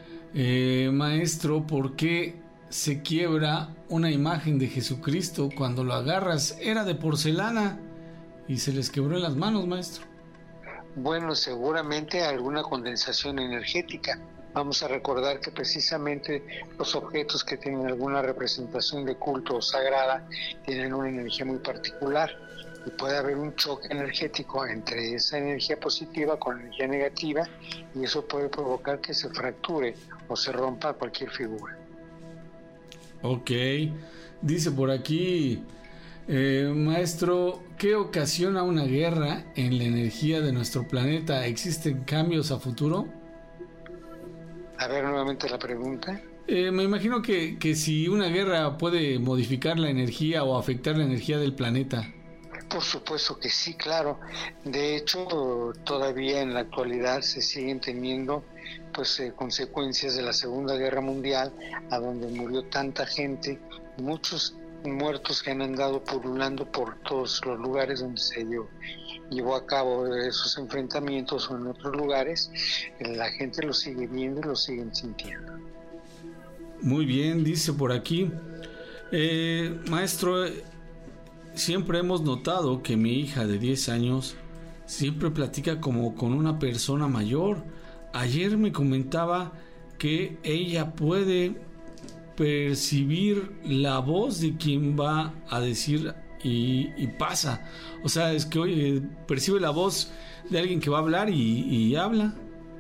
S11: maestro, ¿por qué se quiebra una imagen de Jesucristo cuando lo agarras? Era de porcelana y se les quebró en las manos, maestro.
S5: Bueno, seguramente alguna condensación energética. Vamos a recordar que precisamente los objetos que tienen alguna representación de culto o sagrada tienen una energía muy particular. y puede haber un choque energético entre esa energía positiva con energía negativa, y eso puede provocar que se fracture o se rompa cualquier figura.
S11: Ok, dice por aquí, maestro, ¿qué ocasiona una guerra en la energía de nuestro planeta? ¿Existen cambios a futuro?
S5: A ver nuevamente la pregunta.
S11: Me imagino que si una guerra puede modificar la energía o afectar la energía del planeta.
S5: Por supuesto que sí, claro. De hecho, todavía en la actualidad se siguen teniendo consecuencias de la Segunda Guerra Mundial, a donde murió tanta gente, muchos muertos que han andado pululando por todos los lugares donde se llevó a cabo esos enfrentamientos, o en otros lugares. La gente lo sigue viendo y lo siguen sintiendo.
S11: Muy bien, dice por aquí, maestro, siempre hemos notado que mi hija de 10 años siempre platica como con una persona mayor. Ayer me comentaba que ella puede percibir la voz de quien va a decir y pasa. O sea, es que percibe la voz de alguien que va a hablar y habla.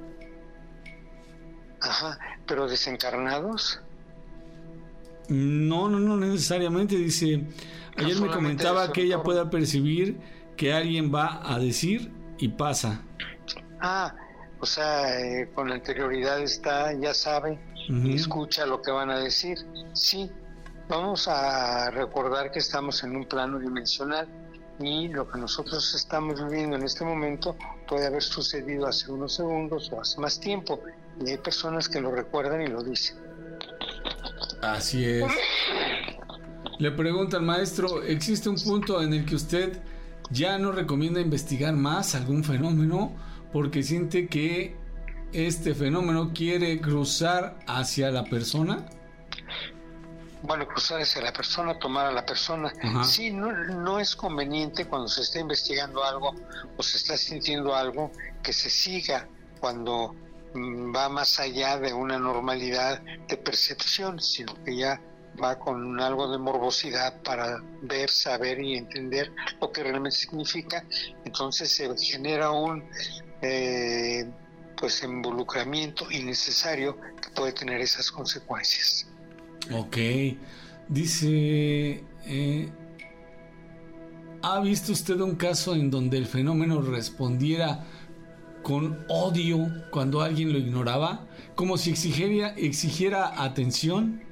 S5: Ajá, pero desencarnados.
S11: No necesariamente, dice. Ayer me comentaba que ella pueda percibir que alguien va a decir y pasa.
S5: O sea, con anterioridad ya sabe y escucha lo que van a decir. Sí, vamos a recordar que estamos en un plano dimensional, y lo que nosotros estamos viviendo en este momento puede haber sucedido hace unos segundos o hace más tiempo, y hay personas que lo recuerdan y lo dicen.
S11: Así es. Le pregunta al maestro, ¿existe un punto en el que usted ya no recomienda investigar más algún fenómeno porque siente que este fenómeno quiere cruzar hacia la persona?
S5: Bueno, cruzar hacia la persona, tomar a la persona. Ajá. Sí, no es conveniente cuando se está investigando algo o se está sintiendo algo que se siga cuando va más allá de una normalidad de percepción, sino que ya va con algo de morbosidad para ver, saber y entender lo que realmente significa. Entonces se genera un involucramiento innecesario que puede tener esas consecuencias.
S11: Ok, dice, ¿ha visto usted un caso en donde el fenómeno respondiera con odio cuando alguien lo ignoraba, como si exigiera atención?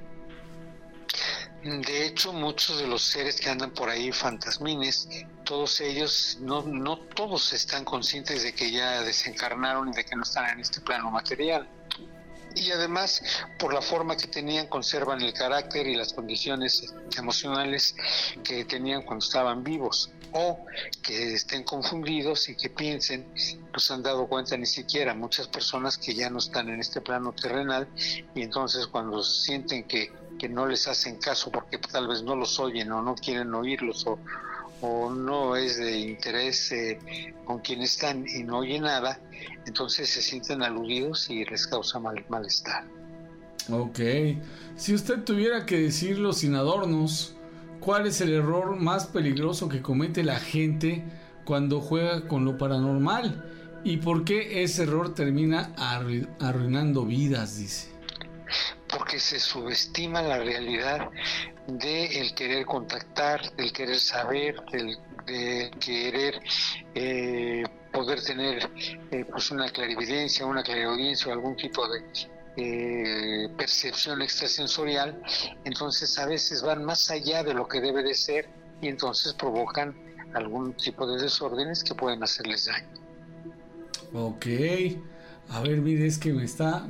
S5: De hecho, muchos de los seres que andan por ahí, fantasmines, todos ellos, no todos están conscientes de que ya desencarnaron y de que no están en este plano material. Y además, por la forma que tenían, conservan el carácter y las condiciones emocionales que tenían cuando estaban vivos, o que estén confundidos y que piensen, no se han dado cuenta ni siquiera muchas personas que ya no están en este plano terrenal, y entonces cuando sienten que no les hacen caso porque tal vez no los oyen o no quieren oírlos, o no es de interés con quien están y no oyen nada, entonces se sienten aludidos y les causa malestar.
S11: Ok, si usted tuviera que decirlo sin adornos, ¿cuál es el error más peligroso que comete la gente cuando juega con lo paranormal? ¿Y por qué ese error termina arruinando vidas, dice?
S5: Porque se subestima la realidad del querer contactar, del querer saber, del querer poder tener una clarividencia, una clariaudiencia o algún tipo de percepción extrasensorial. Entonces a veces van más allá de lo que debe de ser y entonces provocan algún tipo de desórdenes que pueden hacerles daño.
S11: Ok, a ver, mire, es que me están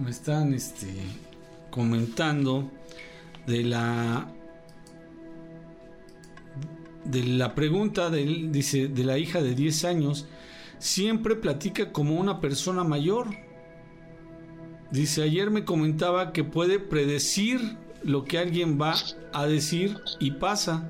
S11: comentando de la pregunta dice, de la hija de 10 años, siempre platica como una persona mayor. Dice, ayer me comentaba que puede predecir lo que alguien va a decir y pasa.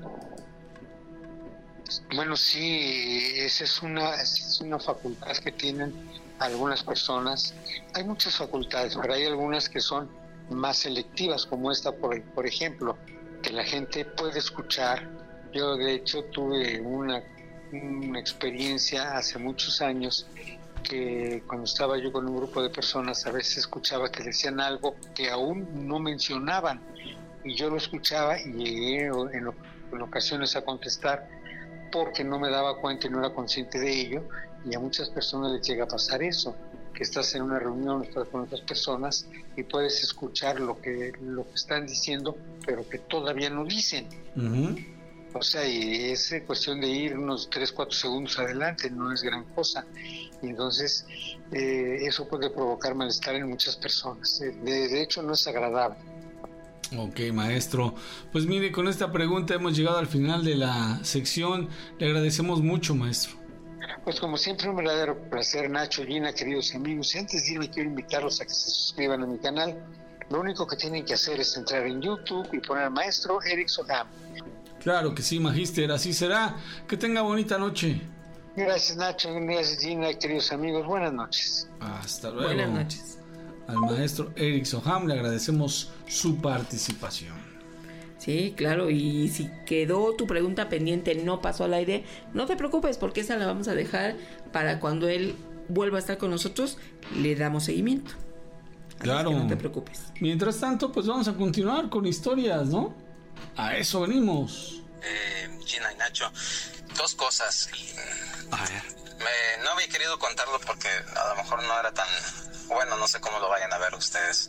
S5: Bueno, sí, esa es una facultad que tienen algunas personas. Hay muchas facultades, pero hay algunas que son más selectivas, como esta, por ejemplo, que la gente puede escuchar. Yo de hecho tuve una una experiencia hace muchos años que cuando estaba yo con un grupo de personas a veces escuchaba que decían algo que aún no mencionaban y yo lo escuchaba y llegué en ocasiones a contestar porque no me daba cuenta y no era consciente de ello, y a muchas personas les llega a pasar eso, que estás en una reunión, estás con otras personas y puedes escuchar lo que están diciendo pero que todavía no dicen. O sea, y es cuestión de ir unos 3-4 segundos adelante, no es gran cosa. Y entonces eso puede provocar malestar en muchas personas. De hecho, no es agradable.
S11: Ok, maestro. Pues mire, con esta pregunta hemos llegado al final de la sección. Le agradecemos mucho, maestro.
S5: Pues como siempre, un verdadero placer, Nacho, Gina, queridos amigos. Y antes de irme, quiero invitarlos a que se suscriban a mi canal. Lo único que tienen que hacer es entrar en YouTube y poner Maestro Eric Soham.
S11: Claro que sí, Magíster, así será. Que tenga bonita noche.
S5: Gracias, Nacho. Gracias, Gina, queridos amigos. Buenas noches.
S11: Hasta luego.
S10: Buenas noches.
S11: Al maestro Eric Soham le agradecemos su participación.
S10: Sí, claro, y si quedó tu pregunta pendiente, no pasó al aire, no te preocupes porque esa la vamos a dejar para cuando él vuelva a estar con nosotros, le damos seguimiento.
S11: Claro.
S10: Así que no te preocupes.
S11: Mientras tanto, pues vamos a continuar con historias, ¿no? A eso venimos.
S13: Gina y Nacho, dos cosas.
S21: A ver.
S13: No había querido contarlo porque a lo mejor no era tan... Bueno, no sé cómo lo vayan a ver ustedes.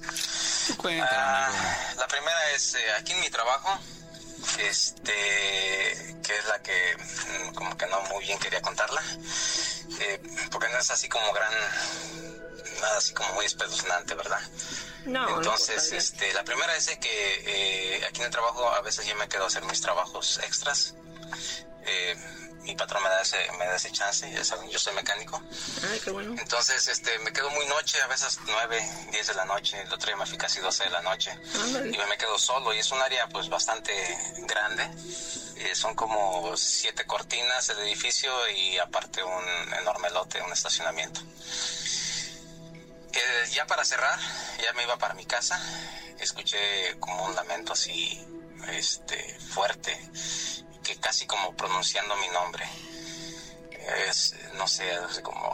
S13: La primera es aquí en mi trabajo, que es la que como que no muy bien quería contarla, porque no es así como nada así como muy espeluznante, ¿verdad?
S10: No.
S13: Entonces, la primera es que aquí en el trabajo a veces yo me quedo a hacer mis trabajos extras. Mi patrón me da ese chance, yo soy mecánico.
S10: Ay, qué bueno.
S13: Entonces, me quedo muy noche, a veces 9, 10 de la noche, el otro día me fui casi 12 de la noche.
S10: Ándale.
S13: Y me quedo solo, y es un área pues bastante grande. Son como 7 cortinas el edificio y aparte un enorme lote, un estacionamiento. Ya para cerrar, ya me iba para mi casa, escuché como un lamento así, fuerte, que casi como pronunciando mi nombre. No sé, como...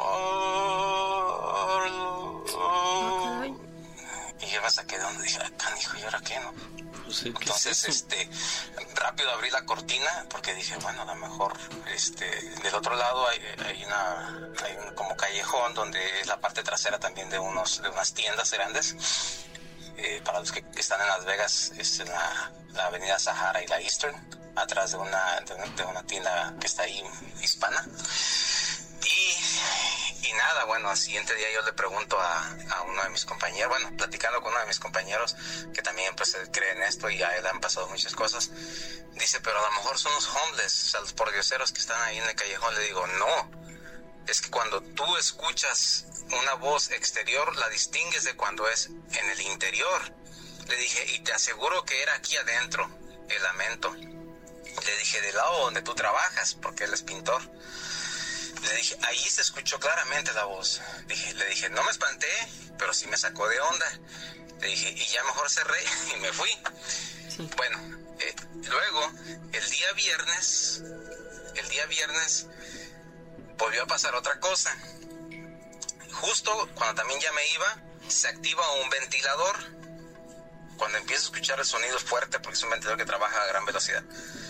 S13: Y yo me saqué de donde dije, canijo, ¿y ahora qué, no?
S11: Pues, ¿qué
S13: entonces,
S11: es eso?
S13: Rápido abrí la cortina porque dije, bueno, a lo mejor, del otro lado hay un como callejón donde es la parte trasera también de unas tiendas grandes. Para los que están en Las Vegas, es en la avenida Sahara y la Eastern, atrás de una tienda que está ahí hispana. Y nada, bueno, al siguiente día yo le pregunto a uno de mis compañeros, bueno, platicando con uno de mis compañeros que también pues cree en esto y a él han pasado muchas cosas, dice, pero a lo mejor son los homeless, o sea, los pordioseros que están ahí en el callejón. Le digo, no, es que cuando tú escuchas una voz exterior, la distingues de cuando es en el interior. Le dije, y te aseguro que era aquí adentro, el lamento. Le dije, del lado donde tú trabajas, porque él es pintor. Le dije, ahí se escuchó claramente la voz. Le dije, no me espanté, pero sí me sacó de onda. Le dije, y ya mejor cerré y me fui. Sí. Bueno, luego, el día viernes, volvió a pasar otra cosa. Justo cuando también ya me iba, se activa un ventilador. Cuando empiezo a escuchar el sonido fuerte, porque es un ventilador que trabaja a gran velocidad.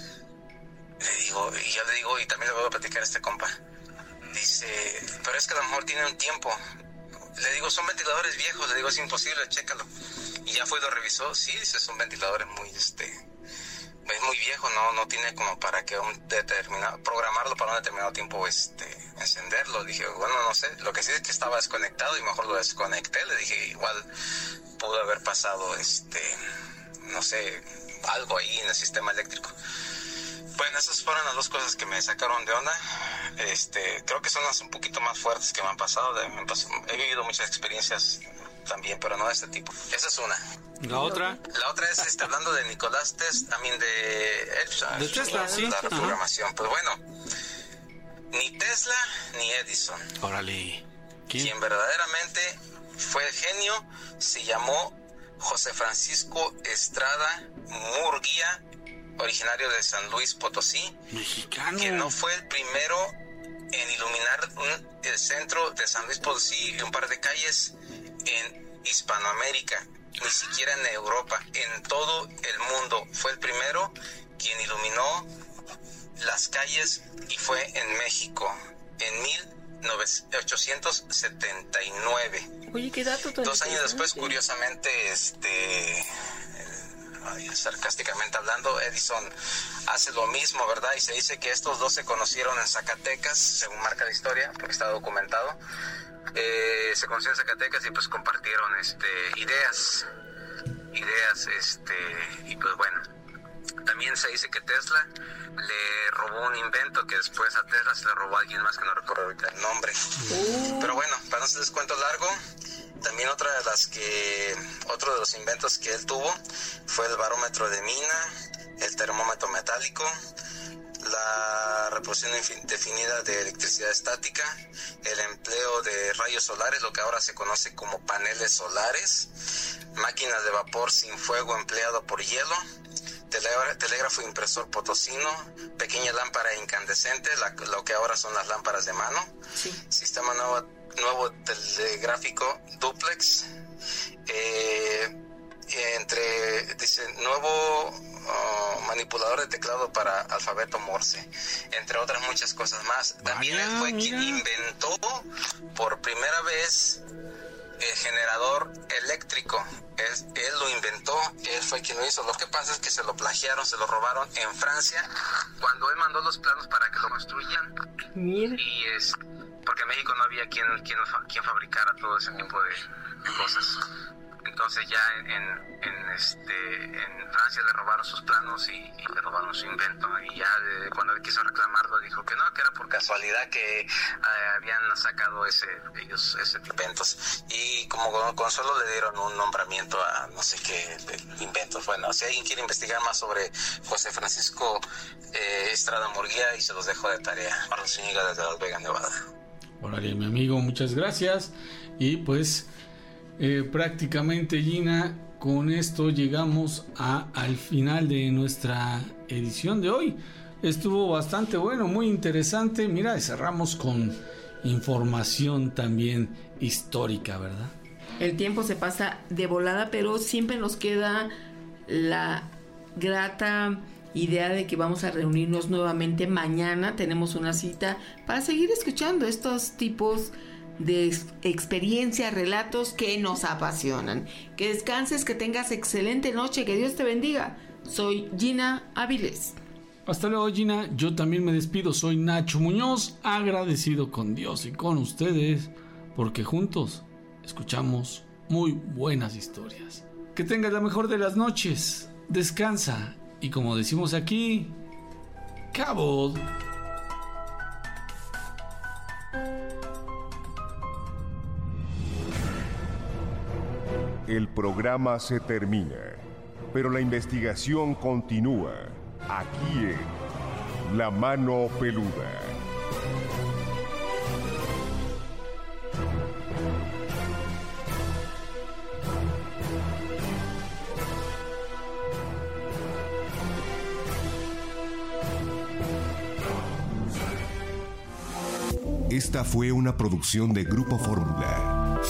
S13: Y yo le digo, y también le voy a platicar a este compa. Dice, pero es que a lo mejor tiene un tiempo. Le digo, son ventiladores viejos. Le digo, es imposible, chécalo. Y ya fue y lo revisó. Sí, dice, son ventiladores muy, es muy viejo, no tiene como para que programarlo para un determinado tiempo, encenderlo. Dije, bueno, no sé. Lo que sí es que estaba desconectado y mejor lo desconecté. Le dije, igual pudo haber pasado, no sé, algo ahí en el sistema eléctrico. Bueno, esas fueron las dos cosas que me sacaron de onda. Creo que son las un poquito más fuertes que me han pasado. He vivido muchas experiencias también, pero no de este tipo. Esa es una.
S11: ¿La otra?
S13: La otra es hablando de Nicolás Tesla, también de
S11: Tesla, sí.
S13: La reprogramación. Pues bueno, ni Tesla ni Edison.
S11: Órale.
S13: Quien verdaderamente fue el genio se llamó José Francisco Estrada Murguía originario de San Luis Potosí, mexicano, que no fue el primero en iluminar el centro de San Luis Potosí y un par de calles en Hispanoamérica, ni siquiera en Europa, en todo el mundo. Fue el primero quien iluminó las calles y fue en México en 1879.
S10: Oye, qué dato tan
S13: 2 años después, curiosamente, sarcásticamente hablando, Edison hace lo mismo, ¿verdad? Y se dice que estos dos se conocieron en Zacatecas, según marca la historia, porque está documentado. Se conocieron en Zacatecas y pues compartieron ideas, y pues bueno. También se dice que Tesla le robó un invento que después a Tesla se le robó a alguien más que no recuerdo ahorita el nombre. Pero bueno, para no hacerles cuento largo, también otro de los inventos que él tuvo fue el barómetro de mina, el termómetro metálico, la reproducción indefinida de electricidad estática, el empleo de rayos solares, lo que ahora se conoce como paneles solares, máquinas de vapor sin fuego empleado por hielo, telégrafo impresor potosino, pequeña lámpara incandescente, lo que ahora son las lámparas de mano, sí. Sistema nuevo telegráfico duplex, dice nuevo manipulador de teclado para alfabeto Morse, entre otras muchas cosas más. También él fue quien inventó por primera vez el generador eléctrico. Él lo inventó, él fue quien lo hizo. Lo que pasa es que se lo plagiaron, se lo robaron en Francia cuando él mandó los planos para que lo construyan. Mira. Y porque en México no había quien fabricara todo ese tipo de cosas. Entonces ya en Francia le robaron sus planos y le robaron su invento. Y ya cuando él quiso reclamarlo dijo que no, que era por casualidad que habían sacado ese tipo de inventos. Y como consuelo le dieron un nombramiento a no sé qué inventos. Bueno, si alguien quiere investigar más sobre José Francisco Estrada Murguía, y se los dejo de tarea. Carlos Zúñiga desde Las Vegas, Nevada.
S11: Órale, mi amigo, muchas gracias. Y pues prácticamente, Gina, con esto llegamos al final de nuestra edición de hoy. Estuvo bastante bueno, muy interesante. Mira, cerramos con información también histórica, ¿verdad?
S10: El tiempo se pasa de volada, pero siempre nos queda la grata idea de que vamos a reunirnos nuevamente mañana. Tenemos una cita para seguir escuchando estos tipos de experiencias, relatos que nos apasionan. Que descanses, que tengas excelente noche, que Dios te bendiga. Soy Gina Áviles.
S11: Hasta luego, Gina. Yo también me despido. Soy Nacho Muñoz, agradecido con Dios y con ustedes, porque juntos escuchamos muy buenas historias. Que tengas la mejor de las noches. Descansa. Y como decimos aquí, Cabo.
S15: El programa se termina, pero la investigación continúa aquí en La Mano Peluda. Esta fue una producción de Grupo Fórmula.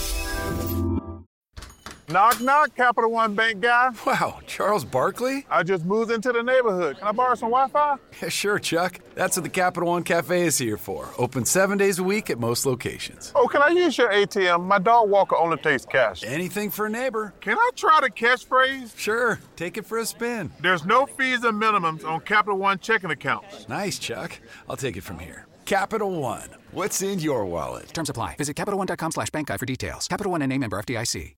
S6: Knock, knock, Capital One Bank guy.
S9: Wow, Charles Barkley?
S6: I just moved into the neighborhood. Can I borrow some Wi-Fi?
S9: Yeah, sure, Chuck. That's what the Capital One Cafe is here for. Open 7 days a week at most locations.
S6: Oh, can I use your ATM? My dog Walker only takes cash.
S9: Anything for a neighbor.
S6: Can I try the catchphrase?
S9: Sure, take it for a spin.
S6: There's no fees or minimums on Capital One checking accounts.
S9: Nice, Chuck. I'll take it from here. Capital One. What's in your wallet?
S23: Terms apply. Visit CapitalOne.com/bankguide for details. Capital One NA, member FDIC.